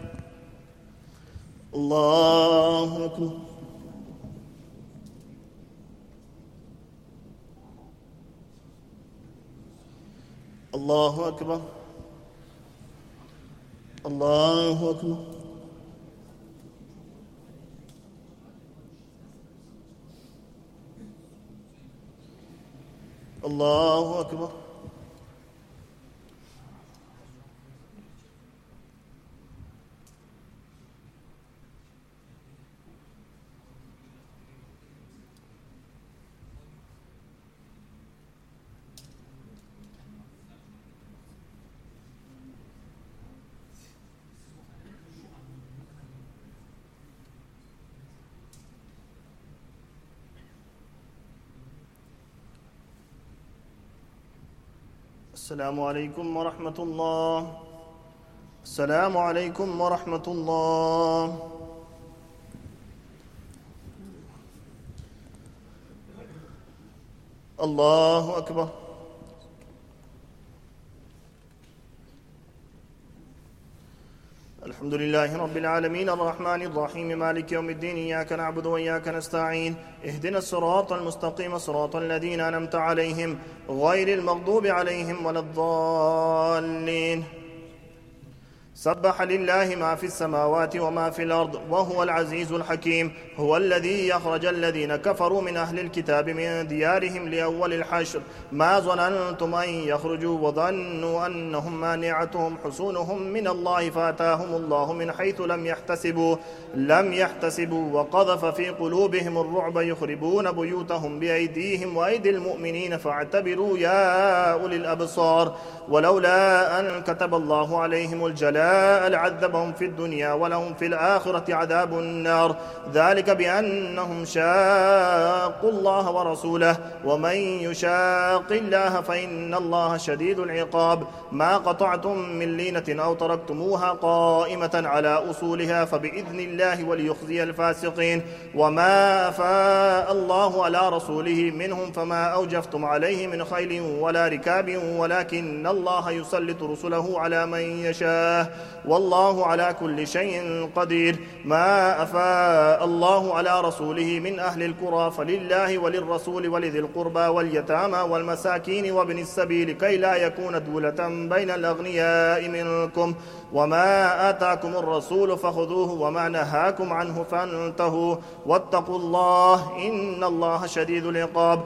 الله أكبر. الله أكبر. الله أكبر. الله أكبر. السلام عليكم ورحمة الله. السلام عليكم ورحمة الله. الله أكبر. الحمد لله رب العالمين الرحمن الرحيم مالك يوم الدين إياك نعبد وإياك نستعين اهدنا الصراط المستقيم صراط الذين أنعمت عليهم غير المغضوب عليهم ولا الضالين. سبح لله ما في السماوات وما في الأرض وهو العزيز الحكيم. هو الذي يخرج الذين كفروا من أهل الكتاب من ديارهم لأول الحشر ما ظننتم أن يخرجوا وظنوا أنهم مانعتهم حصونهم من الله فأتاهم الله من حيث لم يحتسبوا وقذف في قلوبهم الرعب يخربون بيوتهم بأيديهم وأيدي المؤمنين فاعتبروا يا أولي الأبصار. ولولا أن كتب الله عليهم الجلاء لعذبهم في الدنيا ولهم في الآخرة عذاب النار ذلك بأنهم شاقوا الله ورسوله ومن يشاق الله فإن الله شديد العقاب. ما قطعتم من لينة أو تركتموها قائمة على أصولها فبإذن الله وليخزي الفاسقين. وما أفاء الله على رسوله منهم فما أوجفتم عليه من خيل ولا ركاب ولكن الله يسلط رسله على من يشاء والله على كل شيء قدير. ما أفاء الله على رسوله من أهل القرى فلله وللرسول ولذي القربى واليتامى والمساكين وابن السبيل كي لا يكون دولة بين الأغنياء منكم. وما آتاكم الرسول فخذوه وما نهاكم عنه فانتهوا واتقوا الله إن الله شديد العقاب.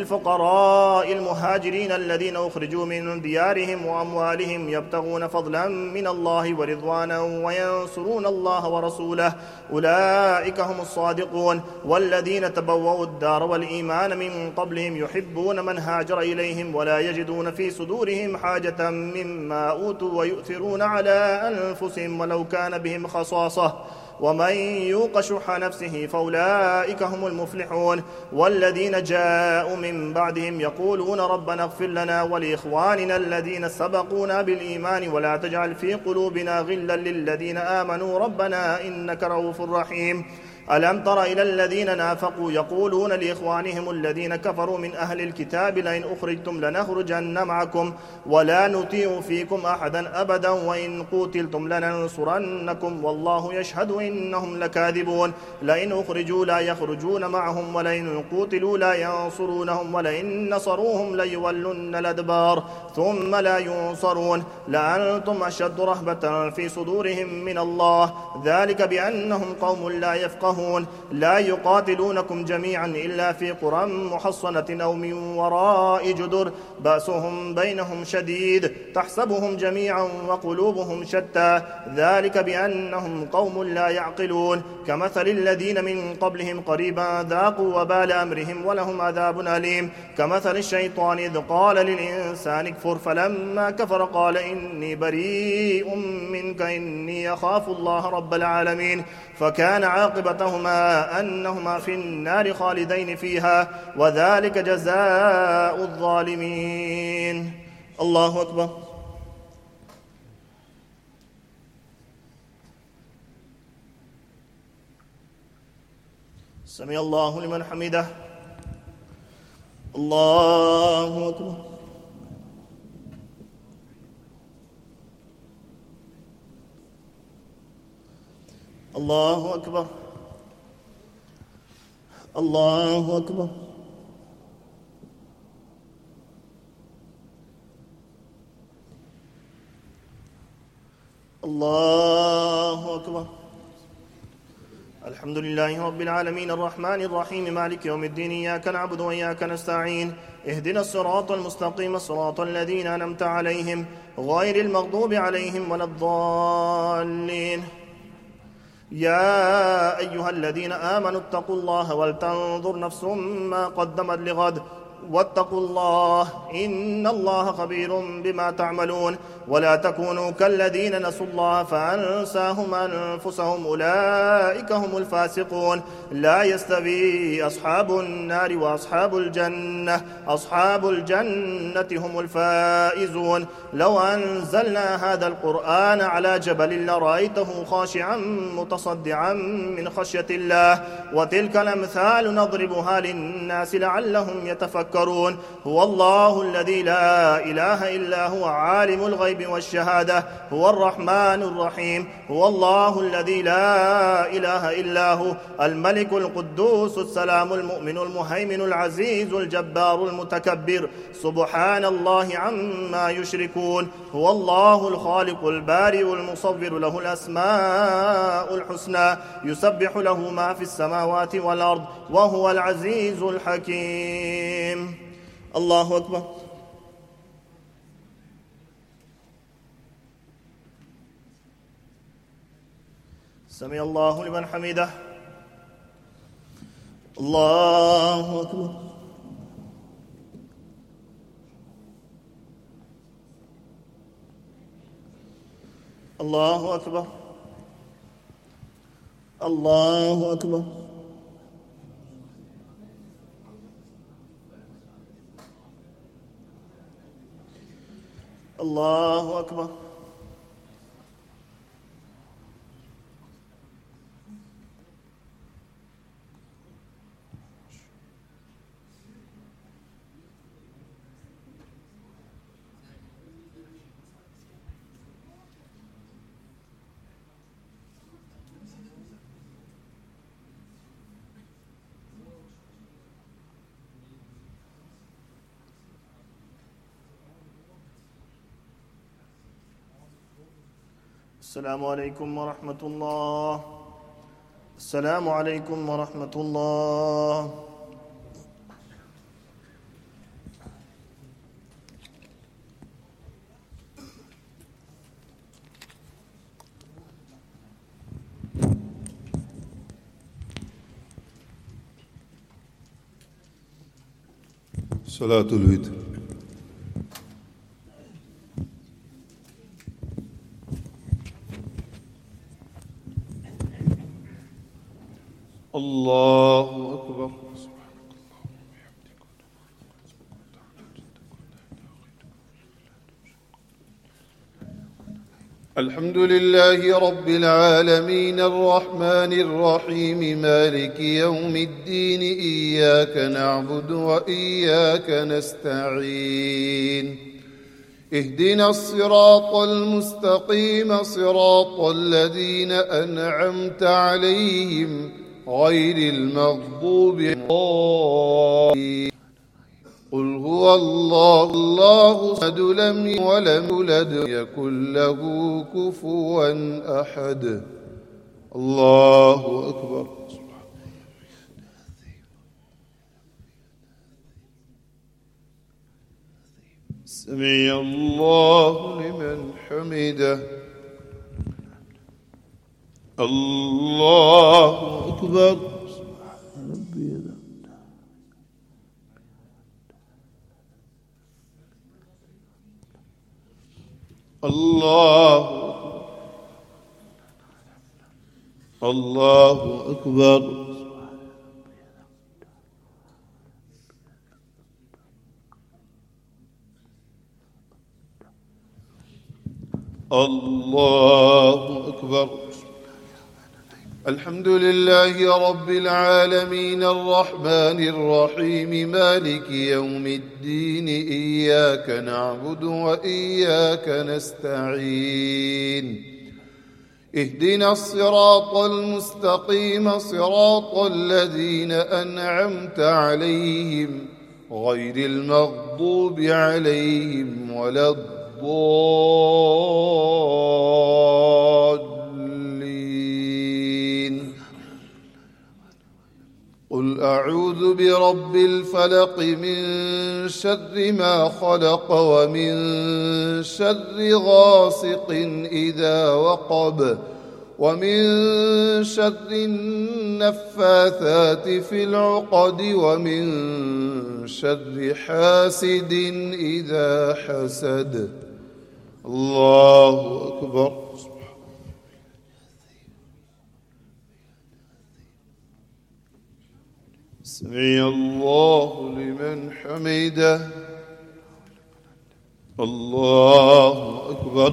للفقراء المهاجرين الذين أخرجوا من ديارهم وأموالهم يبتغون فضلا من الله ورضوانا وينصرون الله ورسوله أولئك هم الصادقون. والذين تبوأوا الدار والإيمان من قبلهم يحبون من هاجر إليهم ولا يجدون في صدورهم حاجة مما أوتوا ويؤثرون على أنفسهم ولو كان بهم خصاصة ومن يوق شح نفسه فأولئك هم المفلحون. والذين جاءوا من بعدهم يقولون ربنا اغفر لنا ولإخواننا الذين سبقونا بالإيمان ولا تجعل في قلوبنا غلا للذين آمنوا ربنا إنك رؤوف رحيم. ألم تر إلى الذين نافقوا يقولون لإخوانهم الذين كفروا من أهل الكتاب لئن أخرجتم لنخرجن معكم ولا نطيع فيكم أحدا أبدا وإن قوتلتم لننصرنكم والله يشهد إنهم لكاذبون. لئن أخرجوا لا يخرجون معهم ولئن قوتلوا لا ينصرونهم ولئن نصروهم ليولن الأدبار ثم لا ينصرون لأنتم أشد رهبة في صدورهم من الله ذلك بأنهم قوم لا يفقهون يفقهون لا يقاتلونكم جميعا إلا في قرى محصنة أو من وراء جدر بأسهم بينهم شديد تحسبهم جميعا وقلوبهم شتى ذلك بأنهم قوم لا يعقلون كمثل الذين من قبلهم قريبا ذاقوا وبال أمرهم ولهم عذاب أليم كمثل الشيطان إذ قال للإنسان اكفر فلما كفر قال إني بريء منك إني أخاف الله رب العالمين فكان عاقبتهما أنهما في النار خالدين فيها وذلك جزاء الظالمين. الله أكبر. سمع الله لمن حمده. الله أكبر. الله أكبر. الله أكبر. الله أكبر. الحمد لله رب العالمين الرحمن الرحيم مالك يوم الدين إياك نعبد وإياك نستعين اهدنا الصراط المستقيم صراط الذين أنعمت عليهم غير المغضوب عليهم ولا الضالين. يا أيها الذين آمنوا اتقوا الله ولتنظر نفس ما قدمت لغد واتقوا الله إن الله خبير بما تعملون ولا تكونوا كالذين نسوا الله فأنساهم أنفسهم أولئك هم الفاسقون. لا يستوي أصحاب النار وأصحاب الجنة أصحاب الجنة هم الفائزون. لو أنزلنا هذا القرآن على جبل لرأيته خاشعا متصدعا من خشية الله وتلك الأمثال نضربها للناس لعلهم يتفكرون. هو الله الذي لا إله إلا هو عالم الغيب والشهادة هو الرحمن الرحيم. هو الله الذي لا إله إلا هو الملك القدوس السلام المؤمن المهيمن العزيز الجبار المتكبر سبحان الله عما يشركون. هو الله الخالق البارئ المصور له الأسماء الحسنى يسبح له ما في السماوات والأرض وهو العزيز الحكيم. الله أكبر. سمع الله لمن حمده. الله أكبر. الله أكبر. الله أكبر. الله أكبر. السلام عليكم ورحمة الله. السلام عليكم ورحمة الله. صلاة الوتر. الله أكبر. الحمد لله رب العالمين الرحمن الرحيم مالك يوم الدين إياك نعبد وإياك نستعين اهدنا الصراط المستقيم صراط الذين أنعمت عليهم غير المغضوب عليهم. قل هو الله الله صمد لم يلد ولم يولد يكن له كفوا أحد. الله أكبر. سمع الله لمن حمده. الله أكبر. الله أكبر. الله أكبر. الحمد لله رب العالمين الرحمن الرحيم مالك يوم الدين إياك نعبد وإياك نستعين اهدنا الصراط المستقيم صراط الذين أنعمت عليهم غير المغضوب عليهم ولا الضالين. قل أعوذ برب الفلق من شر ما خلق ومن شر غاسق إذا وقب ومن شر النفاثات في العقد ومن شر حاسد إذا حسد. الله أكبر. سمع الله لمن حمده. الله أكبر.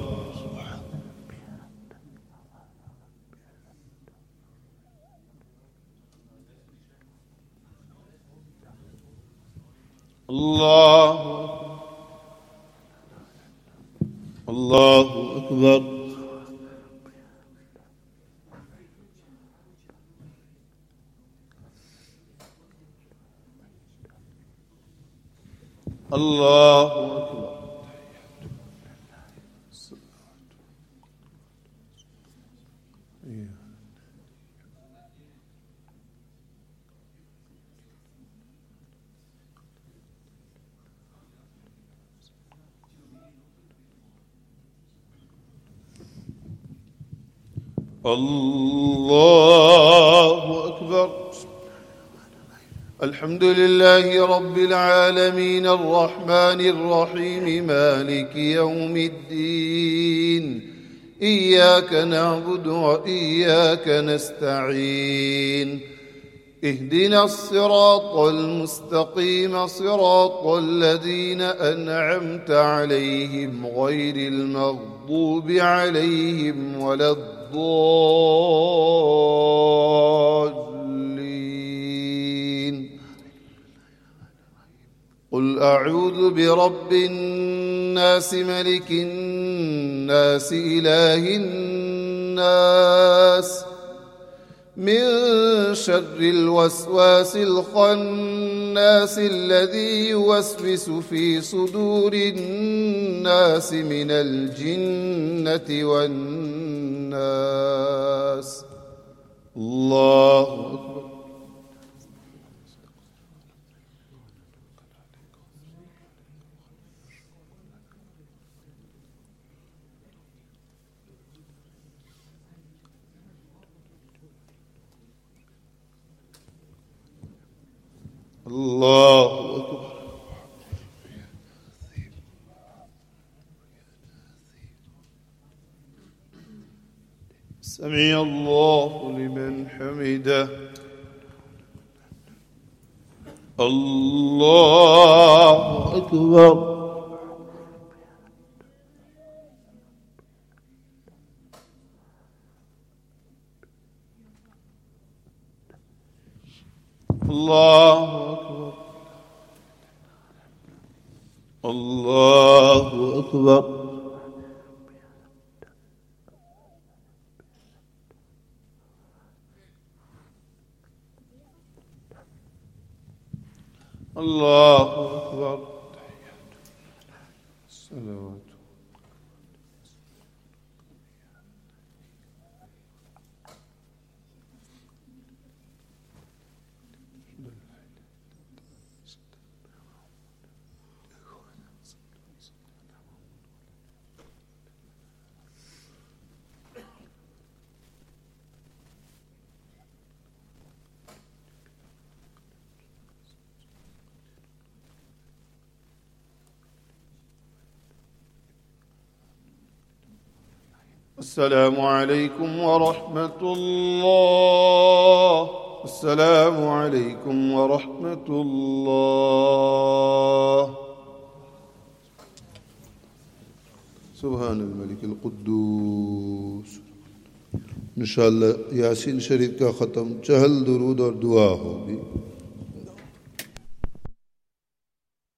الله أكبر. الله أكبر. الله أكبر. الحمد لله رب العالمين الرحمن الرحيم مالك يوم الدين إياك نعبد وإياك نستعين اهدنا الصراط المستقيم صراط الذين أنعمت عليهم غير المغضوب عليهم ولا الضالين. قل أعوذ برب الناس ملك الناس إله الناس من شر الوسواس الخناس الذي يوسوس في صدور الناس من الجنة والناس. الله أكبر. الله أكبر. سمع الله لمن حمده. الله أكبر. الله أكبر. الله أكبر. الله أكبر. الصلوات. अस्सलामु अलैकुम व रहमतुल्लाह। अस्सलामु अलैकुम व रहमतुल्लाह। सुभानल मलिकिल कुद्दूस। इंशाअल्लाह यासीन शरीफ का ख़त्म चहल दुरूद और दुआ होगी।